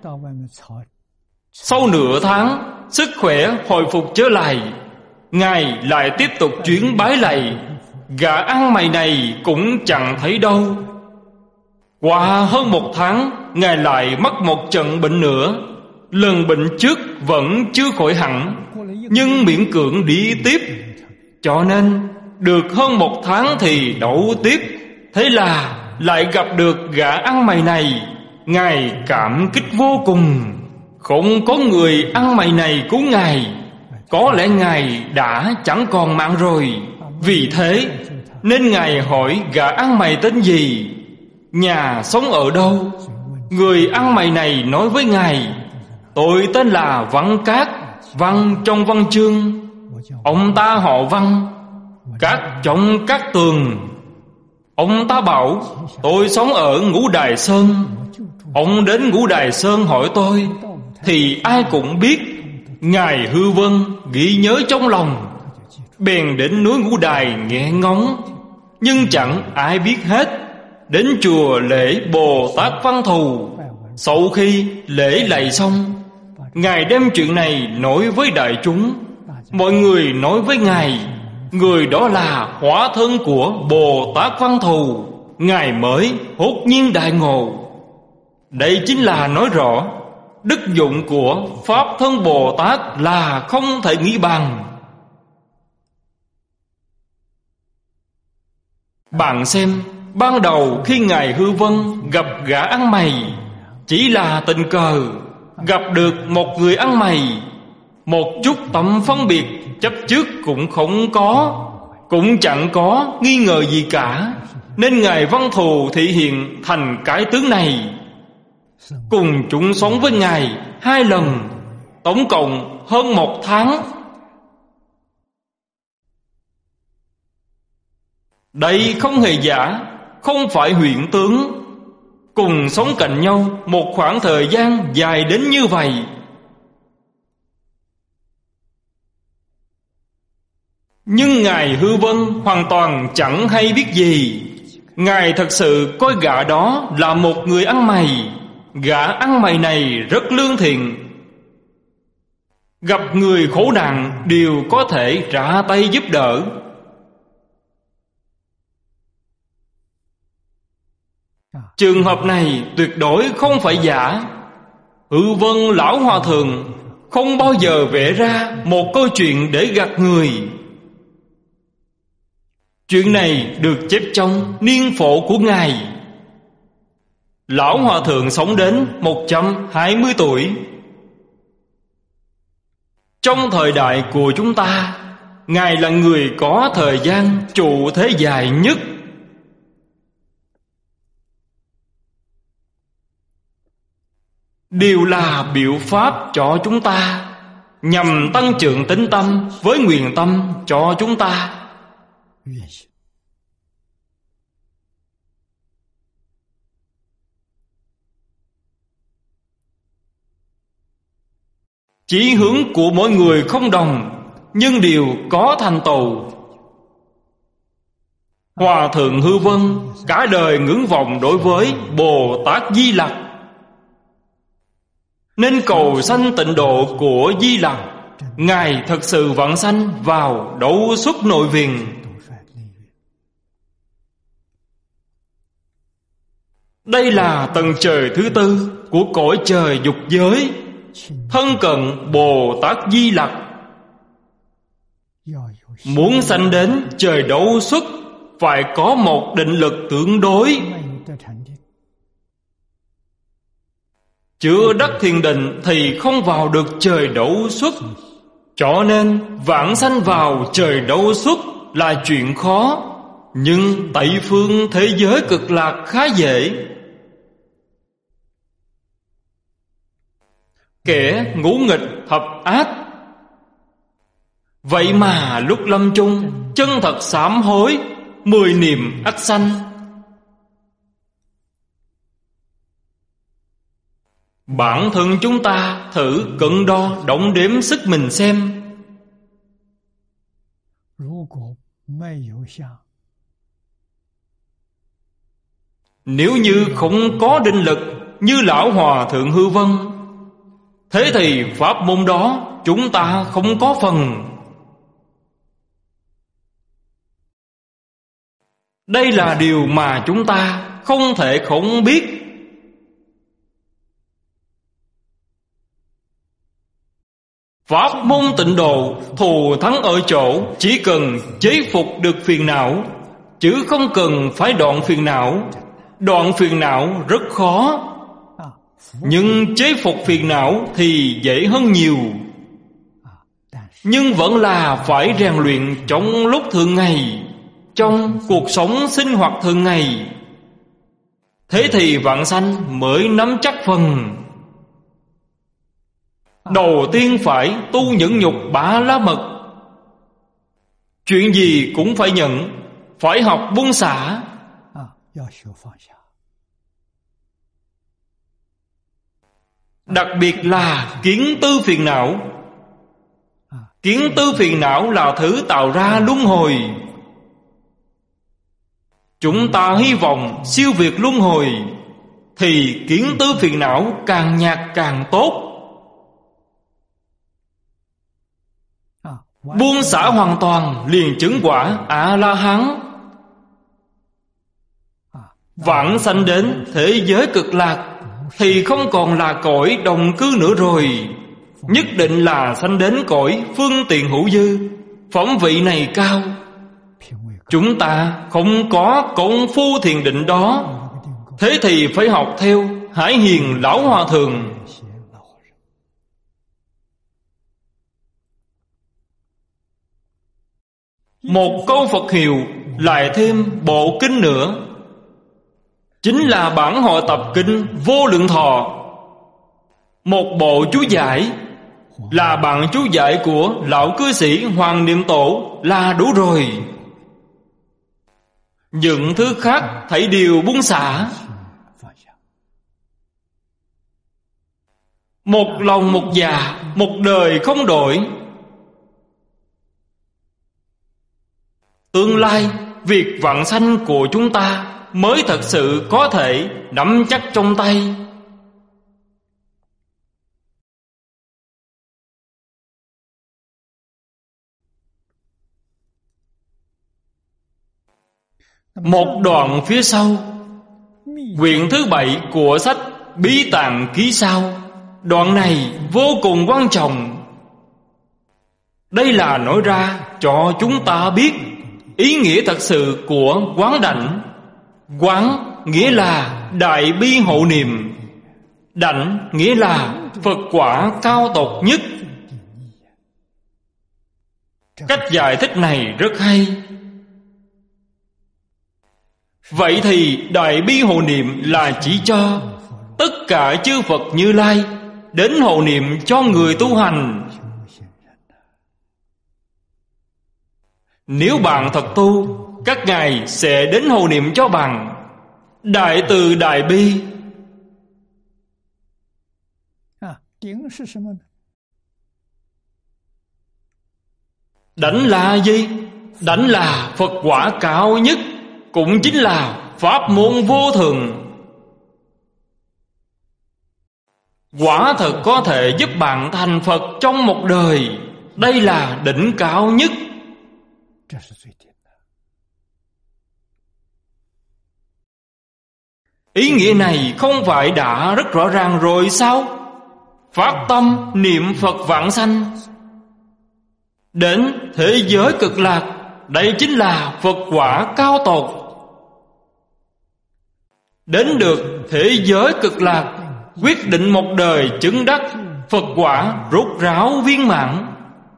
Sau nửa tháng, sức khỏe hồi phục trở lại. Ngài lại tiếp tục chuyến bái lạy. Gã ăn mày này cũng chẳng thấy đâu. Qua hơn 1 tháng, Ngài lại mắc một trận bệnh nữa. Lần bệnh trước vẫn chưa khỏi hẳn, nhưng miễn cưỡng đi tiếp. Cho nên được hơn 1 tháng thì đậu tiếp. Thế là lại gặp được gã ăn mày này. Ngài cảm kích vô cùng. Không có người ăn mày này cứu Ngài, có lẽ Ngài đã chẳng còn mạng rồi. Vì thế nên Ngài hỏi gã ăn mày tên gì, nhà sống ở đâu. Người ăn mày này nói với Ngài: tôi tên là Văn Cát, Văn trong văn chương. Ông ta họ Văn, Cát trong Cát Tường. Ông ta bảo tôi sống ở Ngũ Đài Sơn. Ông đến Ngũ Đài Sơn hỏi tôi, thì ai cũng biết. Ngài Hư Vân ghi nhớ trong lòng, bèn đến núi Ngũ Đài nghe ngóng, nhưng chẳng ai biết hết. Đến chùa lễ Bồ Tát Văn Thù. Sau khi lễ lạy xong, Ngài đem chuyện này nói với đại chúng. Mọi người nói với Ngài, người đó là hóa thân của Bồ Tát Văn Thù. Ngài mới hốt nhiên đại ngộ. Đây chính là nói rõ đức dụng của Pháp Thân Bồ Tát là không thể nghĩ bằng. Bạn xem, ban đầu khi Ngài Hư Vân gặp gã ăn mày, chỉ là tình cờ gặp được một người ăn mày, một chút tâm phân biệt chấp trước cũng không có, cũng chẳng có nghi ngờ gì cả, nên Ngài Văn Thù thị hiện thành cái tướng này, cùng chúng sống với Ngài 2 lần, tổng cộng hơn 1 tháng. Đây không hề giả, không phải huyễn tướng, cùng sống cạnh nhau một khoảng thời gian dài đến như vậy. Nhưng Ngài Hư Vân hoàn toàn chẳng hay biết gì. Ngài thật sự coi gã đó là một người ăn mày. Gã ăn mày này rất lương thiện, gặp người khổ nạn đều có thể ra tay giúp đỡ. Trường hợp này tuyệt đối không phải giả. Hư Vân Lão Hòa Thượng không bao giờ vẽ ra một câu chuyện để gạt người. Chuyện này được chép trong niên phổ của Ngài. Lão Hòa Thượng sống đến 120 tuổi. Trong thời đại của chúng ta, Ngài là người có thời gian trụ thế dài nhất. Đều là biểu pháp cho chúng ta, nhằm tăng trưởng tín tâm với nguyện tâm cho chúng ta. Chí hướng của mỗi người không đồng, nhưng đều có thành tựu. Hòa Thượng Hư Vân cả đời ngưỡng vọng đối với Bồ Tát Di Lặc, nên cầu sanh tịnh độ của Di Lặc. Ngài thật sự vãng sanh vào Đấu Xuất Nội Viện. Đây là tầng trời thứ 4 của cõi trời dục giới, thân cận Bồ Tát Di Lặc. Muốn sanh đến trời Đấu Xuất phải có một định lực tương đối. Chưa đắc thiền định thì không vào được trời Đấu Xuất. Cho nên vãng sanh vào trời Đấu Xuất là chuyện khó. Nhưng Tây phương thế giới Cực Lạc khá dễ. Kẻ ngũ nghịch thập ác, vậy mà lúc lâm chung chân thật sám hối, 10 niệm ắt sanh. Bản thân chúng ta thử cân đo đong đếm sức mình xem. Nếu như không có định lực như Lão Hòa Thượng Hư Vân, thế thì pháp môn đó chúng ta không có phần. Đây là điều mà chúng ta không thể không biết. Pháp môn tịnh độ thù thắng ở chỗ chỉ cần chế phục được phiền não, chứ không cần phải đoạn phiền não. Đoạn phiền não rất khó, nhưng chế phục phiền não thì dễ hơn nhiều. Nhưng vẫn là phải rèn luyện trong lúc thường ngày, trong cuộc sống sinh hoạt thường ngày. Thế thì vãng sanh mới nắm chắc phần. Đầu tiên phải tu nhẫn nhục Ba La Mật. Chuyện gì cũng phải nhận, phải học buông xả. Đặc biệt là kiến tư phiền não. Kiến tư phiền não là thứ tạo ra luân hồi. Chúng ta hy vọng siêu việt luân hồi, thì kiến tư phiền não càng nhạt càng tốt. Buông xả hoàn toàn liền chứng quả A-la-hán, vãng sanh đến thế giới Cực Lạc. thì không còn là cõi đồng cư nữa rồi. Nhất định là sanh đến cõi phương tiện hữu dư, phẩm vị này cao. Chúng ta không có công phu thiền định đó, thế thì phải học theo Hải Hiền Lão Hòa Thượng. Một câu Phật hiệu, lại thêm bộ kinh nữa, chính là bản hội tập kinh Vô Lượng Thọ. Một bộ chú giải là bản chú giải của lão cư sĩ Hoàng Niệm Tổ là đủ rồi. Những thứ khác thảy đều buông xả. Một lòng một dạ, một đời không đổi. Tương lai việc vãng sanh của chúng ta mới thật sự có thể nắm chắc trong tay. Một đoạn phía sau, quyển thứ 7 của sách Bí Tạng Ký Sao, đoạn này vô cùng quan trọng. Đây là nói ra cho chúng ta biết ý nghĩa thật sự của quán đảnh. Quán nghĩa là đại bi hộ niệm, đảnh nghĩa là Phật quả cao tột nhất. Cách giải thích này rất hay. Vậy thì đại bi hộ niệm là chỉ cho tất cả chư Phật Như Lai đến hộ niệm cho người tu hành. Nếu bạn thật tu, các ngài sẽ đến hộ niệm cho bạn. Đại từ đại bi. Đảnh là gì? Đảnh là Phật quả cao nhất, cũng chính là pháp môn vô thường. Quả thật có thể giúp bạn thành Phật trong một đời. Đây là đỉnh cao nhất. Ý nghĩa này không phải đã rất rõ ràng rồi sao? Phát tâm niệm Phật vãng sanh, đến thế giới cực lạc, đây chính là Phật quả cao tột. Đến được thế giới cực lạc, quyết định một đời chứng đắc Phật quả rốt ráo viên mãn.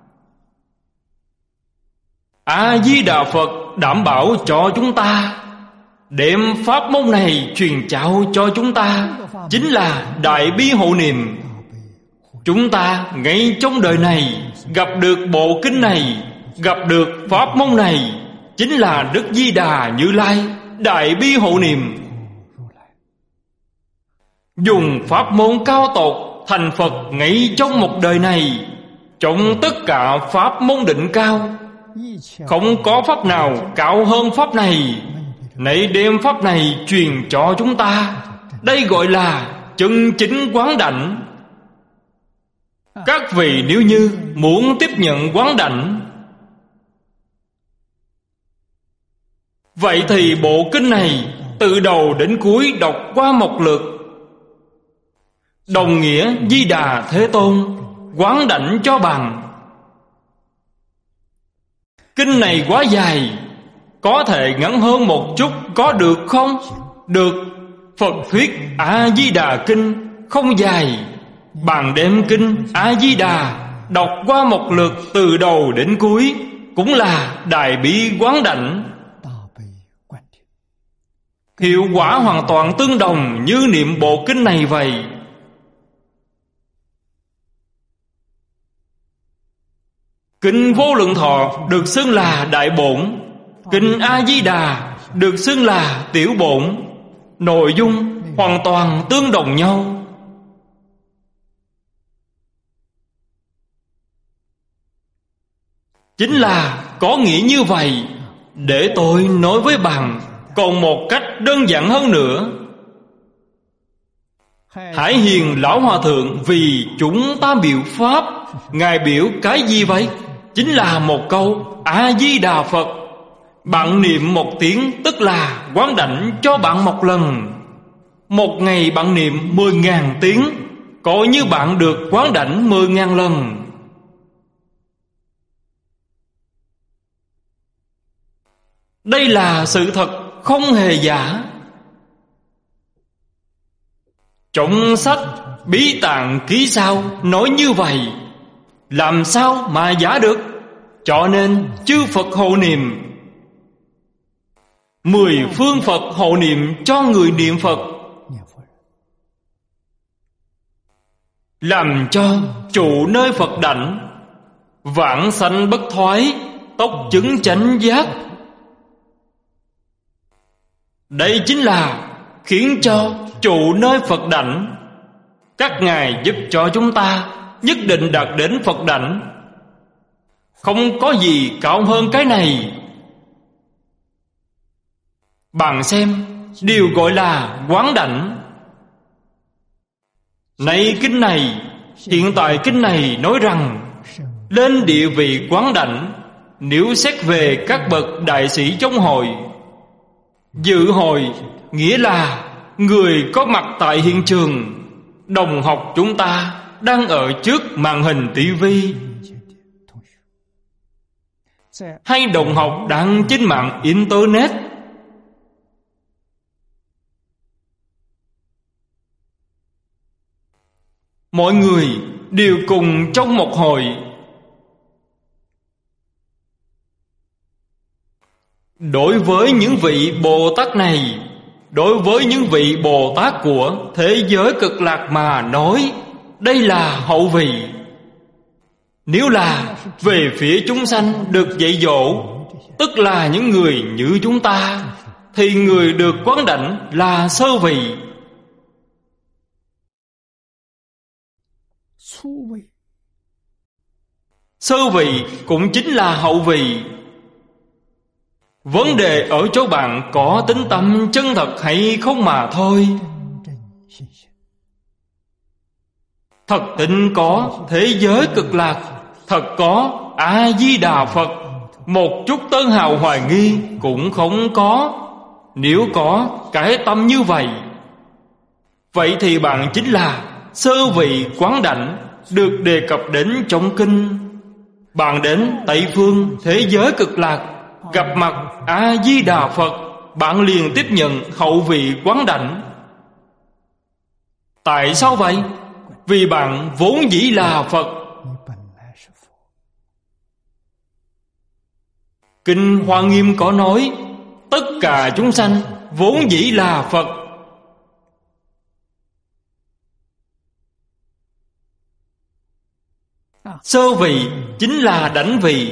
A-di-đà Phật đảm bảo cho chúng ta, đem pháp môn này truyền trao cho chúng ta, chính là đại bi hộ niệm. Chúng ta ngay trong đời này gặp được bộ kinh này, gặp được pháp môn này, chính là Đức Di Đà Như Lai đại bi hộ niệm. Dùng pháp môn cao tột thành Phật ngay trong một đời này. Trong tất cả pháp môn định cao, không có pháp nào cao hơn pháp này. Nãy đem pháp này truyền cho chúng ta, đây gọi là chân chính quán đảnh. Các vị nếu như muốn tiếp nhận quán đảnh, vậy thì bộ kinh này từ đầu đến cuối đọc qua một lượt. Đồng nghĩa Di Đà Thế Tôn quán đảnh cho bằng. Kinh này quá dài, có thể ngắn hơn một chút có được không? Được. Phật thuyết A-di-đà kinh không dài, bạn đem kinh A-di-đà đọc qua một lượt từ đầu đến cuối, cũng là đại bi quán đảnh. Hiệu quả hoàn toàn tương đồng như niệm bộ kinh này vậy. Kinh Vô Lượng Thọ được xưng là đại bổn, kinh A-di-đà được xưng là tiểu bổn. Nội dung hoàn toàn tương đồng nhau. Chính là có nghĩa như vậy. Để tôi nói với bạn còn một cách đơn giản hơn nữa. Hải Hiền Lão Hòa Thượng vì chúng ta biểu pháp, ngài biểu cái gì vậy? Chính là một câu A-di-đà Phật. Bạn niệm một tiếng tức là quán đảnh cho bạn một lần. Một ngày bạn niệm 10.000 tiếng, coi như bạn được quán đảnh 10.000 lần. Đây là sự thật không hề giả. Trong sách Bí Tạng Ký Sao nói như vậy, làm sao mà giả được? Cho nên chư Phật hộ niệm, 10 phương Phật hộ niệm cho người niệm Phật, làm cho trụ nơi Phật đảnh, vãng sanh bất thoái, tốc chứng chánh giác. Đây chính là khiến cho trụ nơi Phật đảnh. Các ngài giúp cho chúng ta nhất định đạt đến Phật đảnh. Không có gì cao hơn cái này. Bạn xem, điều gọi là quán đảnh. Này kinh này, hiện tại kinh này nói rằng lên địa vị quán đảnh, nếu xét về các bậc đại sĩ trong hội, dự hội nghĩa là người có mặt tại hiện trường. Đồng học chúng ta đang ở trước màn hình tivi, hay đồng học đang trên mạng internet. Mọi người đều cùng trong một hội. Đối với những vị Bồ Tát này, đối với những vị Bồ Tát của thế giới Cực Lạc mà nói, đây là hậu vị. Nếu là về phía chúng sanh được dạy dỗ, tức là những người như chúng ta, thì người được quán đảnh là sơ vị. Sơ vị cũng chính là hậu vị. Vấn đề ở chỗ bạn có tính tâm chân thật hay không mà thôi. Thật tình có thế giới Cực Lạc, thật có A-di-đà Phật, một chút tơ hào hoài nghi cũng không có. Nếu có cái tâm như vậy, vậy thì bạn chính là sơ vị quán đảnh được đề cập đến trong kinh. Bạn đến Tây Phương thế giới Cực Lạc, gặp mặt A-di-đà Phật, bạn liền tiếp nhận hậu vị quán đảnh. Tại sao vậy? Vì bạn vốn dĩ là Phật. Kinh Hoa Nghiêm có nói, tất cả chúng sanh vốn dĩ là Phật. Sơ vị chính là đảnh vị.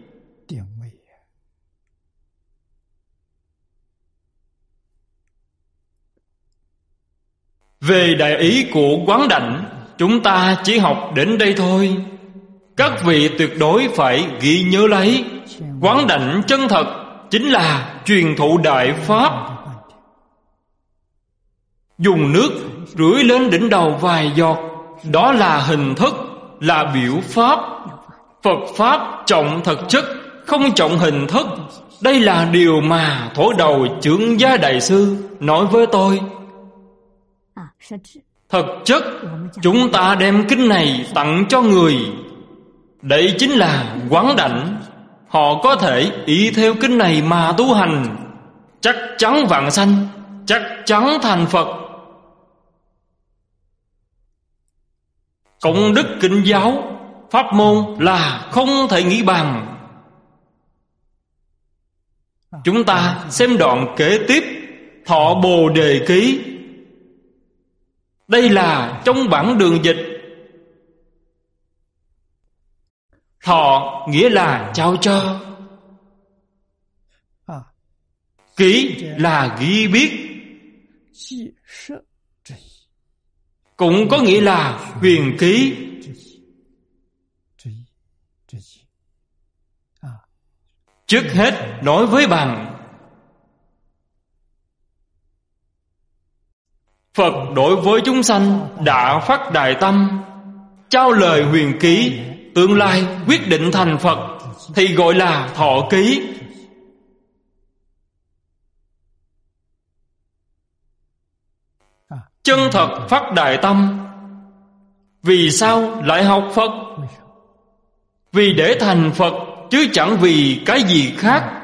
Về đại ý của quán đảnh, chúng ta chỉ học đến đây thôi. Các vị tuyệt đối phải ghi nhớ lấy, quán đảnh chân thật chính là truyền thụ đại pháp. Dùng nước rưới lên đỉnh đầu vài giọt, đó là hình thức, là biểu pháp. Phật pháp trọng thực chất, không trọng hình thức. Đây là điều mà thổ đầu Chướng Gia Đại Sư nói với tôi. Thực chất, chúng ta đem kinh này tặng cho người. Đây chính là quán đảnh. Họ có thể y theo kinh này mà tu hành, chắc chắn vãng sanh, chắc chắn thành Phật. Công đức kinh giáo, pháp môn là không thể nghĩ bàn. Chúng ta xem đoạn kế tiếp, Thọ Bồ Đề Ký. Đây là trong bản đường dịch. Thọ nghĩa là trao cho, ký là ghi biết, cũng có nghĩa là huyền ký. Trước hết nói với bạn, Phật đối với chúng sanh đã phát đại tâm, trao lời huyền ký, tương lai quyết định thành Phật, thì gọi là thọ ký. chân thật phát đại tâm. Vì sao lại học Phật? Vì để thành Phật, chứ chẳng vì cái gì khác.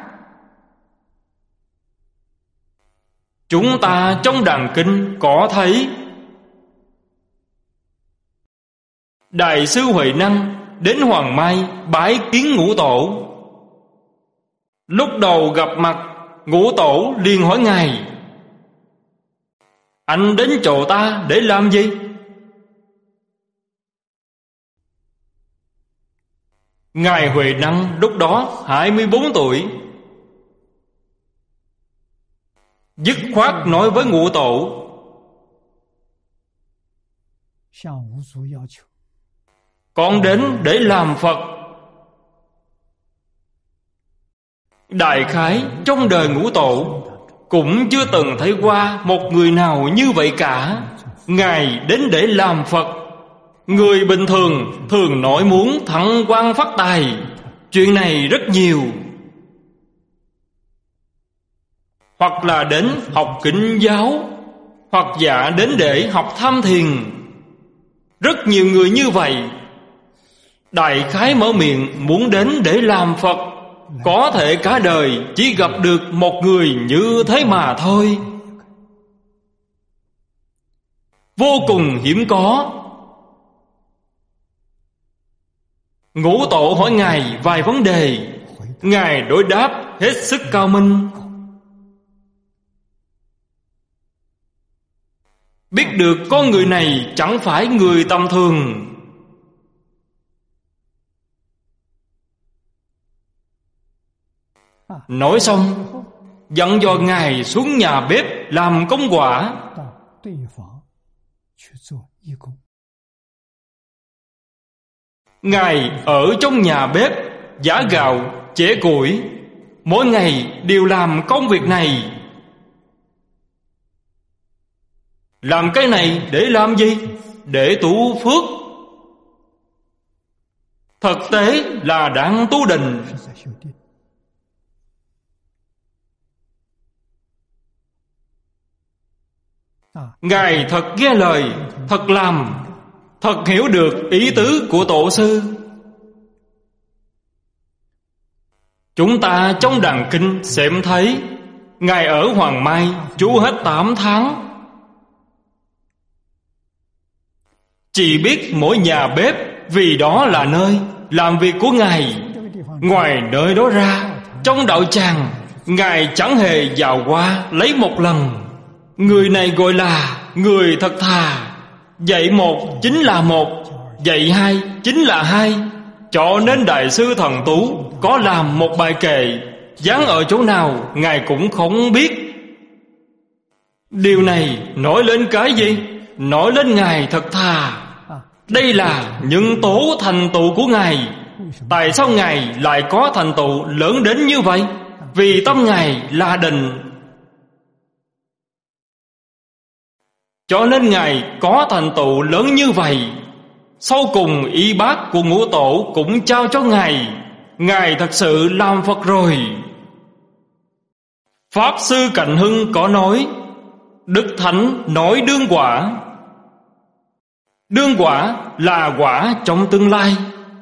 Chúng ta trong đàn kinh có thấy Đại sư Huệ Năng đến Hoàng Mai bái kiến Ngũ Tổ. Lúc đầu gặp mặt, Ngũ Tổ liền hỏi Ngài: anh đến chỗ ta để làm gì? Ngài Huệ Năng lúc đó 24 tuổi, dứt khoát nói với Ngũ Tổ: con đến để làm Phật. Đại khái trong đời Ngũ Tổ cũng chưa từng thấy qua một người nào như vậy cả. Ngài đến để làm Phật. Người bình thường thường nói muốn thăng quan phát tài, chuyện này rất nhiều. Hoặc là đến học kinh giáo, hoặc giả đến để học tham thiền. Rất nhiều người như vậy. Đại khái mở miệng muốn đến để làm Phật, có thể cả đời chỉ gặp được một người như thế mà thôi. Vô cùng hiếm có. Ngũ Tổ hỏi Ngài vài vấn đề, Ngài đối đáp hết sức cao minh. Biết được con người này chẳng phải người tầm thường. Nói xong, dặn dò Ngài xuống nhà bếp làm công quả. Ngài ở trong nhà bếp giã gạo, chẻ củi, mỗi ngày đều làm công việc này. Làm cái này để làm gì? Để tu phước. Thực tế là đang tu định. Ngài thật nghe lời, thật làm, thật hiểu được ý tứ của Tổ sư. Chúng ta trong đàn kinh xem thấy Ngài ở Hoàng Mai trú hết 8 tháng. Chỉ biết mỗi nhà bếp vì đó là nơi làm việc của Ngài. Ngoài nơi đó ra, trong đạo tràng Ngài chẳng hề vào qua lấy một lần. Người này gọi là người thật thà. Dạy một chính là một, dạy hai chính là hai. Cho nên Đại sư Thần Tú có làm một bài kệ, dán ở chỗ nào Ngài cũng không biết. Điều này nói lên cái gì? Nói lên Ngài thật thà. Đây là nhân tố thành tựu của Ngài. Tại sao Ngài lại có thành tựu lớn đến như vậy? Vì tâm Ngài là định. Cho nên Ngài có thành tựu lớn như vậy. Sau cùng y bác của Ngũ Tổ cũng trao cho Ngài. Ngài thật sự làm Phật rồi. Pháp Sư Cạnh Hưng có nói: Đức Thánh nói đương quả. Đương quả là quả trong tương lai,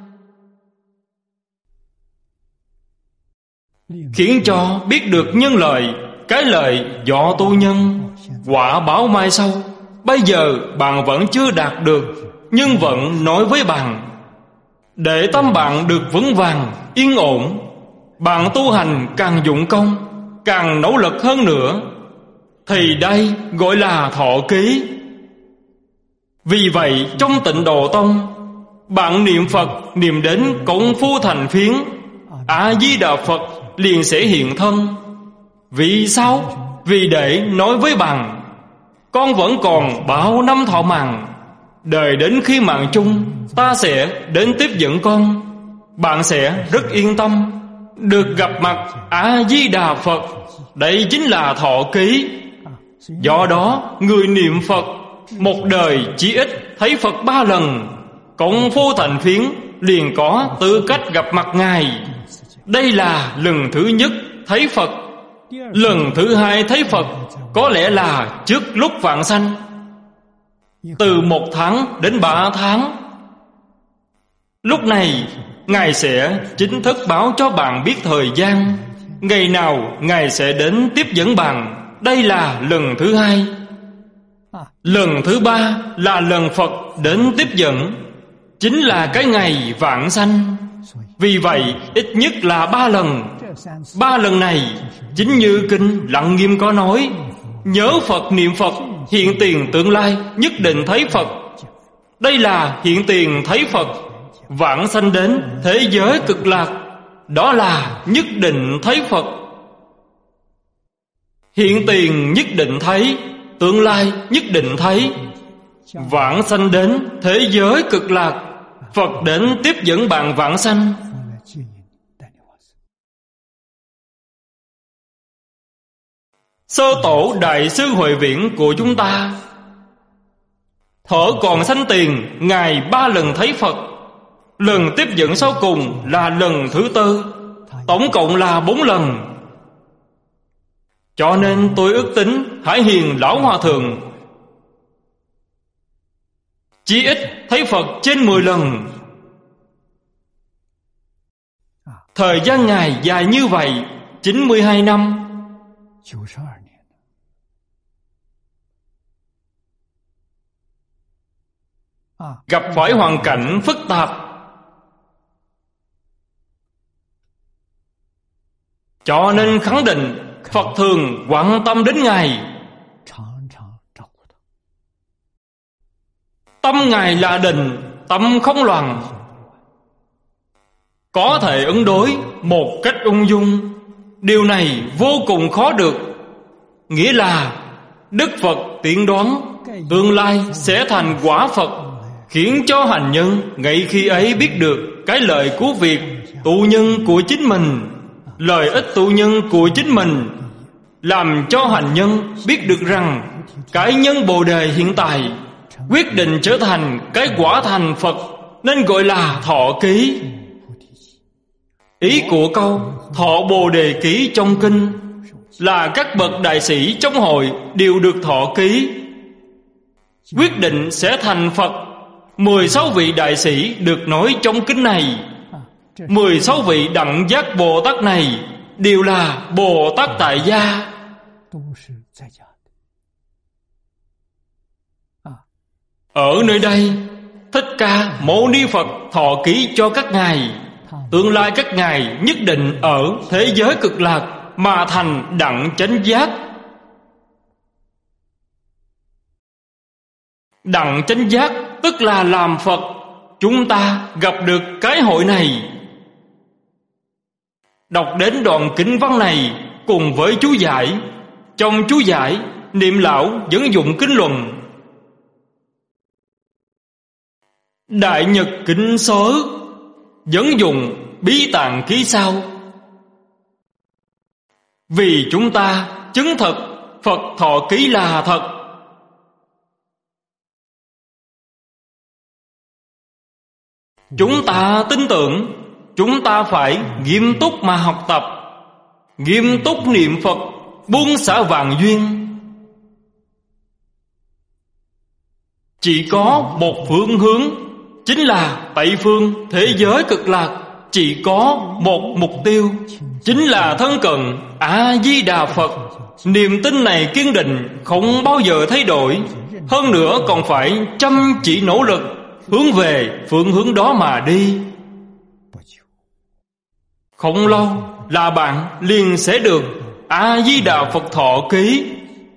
khiến cho biết được nhân lợi. Cái lợi do tu nhân, quả báo mai sau. Bây giờ bạn vẫn chưa đạt được, nhưng vẫn nói với bạn, để tâm bạn được vững vàng, yên ổn. Bạn tu hành càng dụng công, càng nỗ lực hơn nữa, thì đây gọi là thọ ký. Vì vậy trong Tịnh Độ Tông, bạn niệm Phật niệm đến công phu thành phiến, A-di-đà Phật liền sẽ hiện thân. Vì sao? Vì để nói với bạn, con vẫn còn bao năm thọ mạng, đời đến khi mạng chung ta sẽ đến tiếp dẫn con. Bạn sẽ rất yên tâm được gặp mặt A-di-đà Phật. Đây chính là thọ ký. Do đó người niệm Phật một đời chỉ ít thấy Phật 3 lần, công phu thành phiến liền có tư cách gặp mặt Ngài. Đây là lần thứ nhất thấy Phật. Lần thứ hai thấy Phật có lẽ là trước lúc vãng sanh. từ 1 tháng đến 3 tháng. Lúc này Ngài sẽ chính thức báo cho bạn biết thời gian, ngày nào Ngài sẽ đến tiếp dẫn bạn. Đây là lần thứ 2. Lần thứ 3 là lần Phật đến tiếp dẫn, chính là cái ngày vãng sanh. Vì vậy ít nhất là 3 lần. 3 lần này chính như kinh Lăng Nghiêm có nói: nhớ Phật, niệm Phật, hiện tiền tương lai nhất định thấy Phật. Đây là hiện tiền thấy Phật. Vãng sanh đến thế giới cực lạc, đó là nhất định thấy Phật. Hiện tiền nhất định thấy, tương lai nhất định thấy. Vãng sanh đến thế giới cực lạc, Phật đến tiếp dẫn bạn vãng sanh. Sơ tổ Đại sư Huệ Viễn của chúng ta, thuở còn sanh tiền, Ngài 3 lần thấy Phật. Lần tiếp dẫn sau cùng là lần thứ 4, tổng cộng là 4 lần. Cho nên tôi ước tính Hải Hiền Lão Hòa Thượng chí ít thấy Phật trên 10 lần. Thời gian Ngài dài như vậy, 92 năm. Gặp phải hoàn cảnh phức tạp, cho nên khẳng định Phật thường quan tâm đến Ngài. Tâm Ngài là định, tâm không loạn, có thể ứng đối một cách ung dung. Điều này vô cùng khó được. Nghĩa là Đức Phật tiên đoán tương lai sẽ thành quả Phật, khiến cho hành nhân ngay khi ấy biết được cái lợi của việc tu nhân của chính mình, lợi ích tu nhân của chính mình, làm cho hành nhân biết được rằng cái nhân Bồ Đề hiện tại quyết định trở thành cái quả thành Phật, nên gọi là thọ ký. Ý của câu thọ Bồ Đề ký trong kinh là các bậc đại sĩ trong hội đều được thọ ký, quyết định sẽ thành Phật. 16 vị đại sĩ được nói trong kinh này. 16 vị đẳng giác Bồ Tát này đều là Bồ Tát tại gia. Ở nơi đây, Thích Ca Mâu Ni Phật thọ ký cho các ngài. Tương lai các ngài nhất định ở thế giới cực lạc mà thành đẳng chánh giác. Đẳng chánh giác tức là làm Phật. Chúng ta gặp được cái hội này, đọc đến đoạn kinh văn này cùng với chú giải. Trong chú giải, Niệm Lão dẫn dụng kinh luận Đại Nhật Kinh Sớ, dẫn dụng Bí Tạng Ký sau. Vì chúng ta chứng thực Phật thọ ký là thật. Chúng ta tin tưởng, chúng ta phải nghiêm túc mà học tập, nghiêm túc niệm Phật, buông xả vạn duyên. Chỉ có một phương hướng, chính là Tây phương thế giới cực lạc. Chỉ có một mục tiêu, chính là thân cận A-di-đà Phật. Niềm tin này kiên định, không bao giờ thay đổi. Hơn nữa còn phải chăm chỉ nỗ lực, hướng về phương hướng đó mà đi. Không lâu là bạn liền sẽ được A-di-đà Phật thọ ký.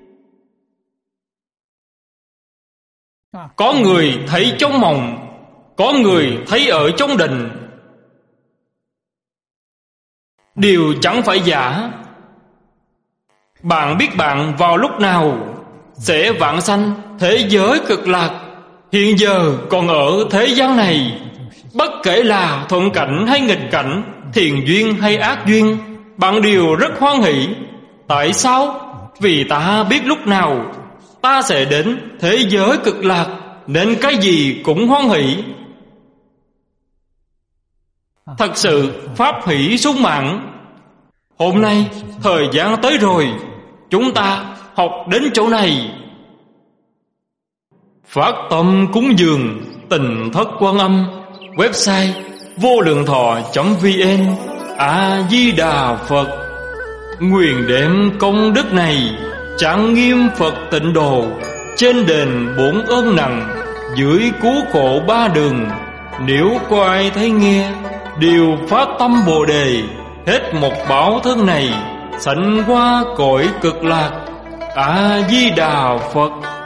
Có người thấy trong mộng, có người thấy ở trong định. Điều chẳng phải giả. Bạn biết bạn vào lúc nào sẽ vãng sanh thế giới cực lạc. Hiện giờ còn ở thế gian này, bất kể là thuận cảnh hay nghịch cảnh, thiện duyên hay ác duyên, bạn đều rất hoan hỷ. Tại sao? Vì ta biết lúc nào ta sẽ đến thế giới cực lạc, nên cái gì cũng hoan hỷ. Thật sự pháp hỷ sung mãn. Hôm nay thời gian tới rồi, chúng ta học đến chỗ này. phát tâm cúng dường Tình Thất Quan Âm. Website vô-lượng-thọ.vn. A Di Đà Phật. Nguyện đem công đức này trang nghiêm Phật Tịnh Độ, trên đền 4 ơn nặng, dưới cứu khổ 3 đường. Nếu có ai thấy nghe đều phát tâm Bồ Đề, hết một báo thân này sanh qua cõi cực lạc. A Di Đà Phật.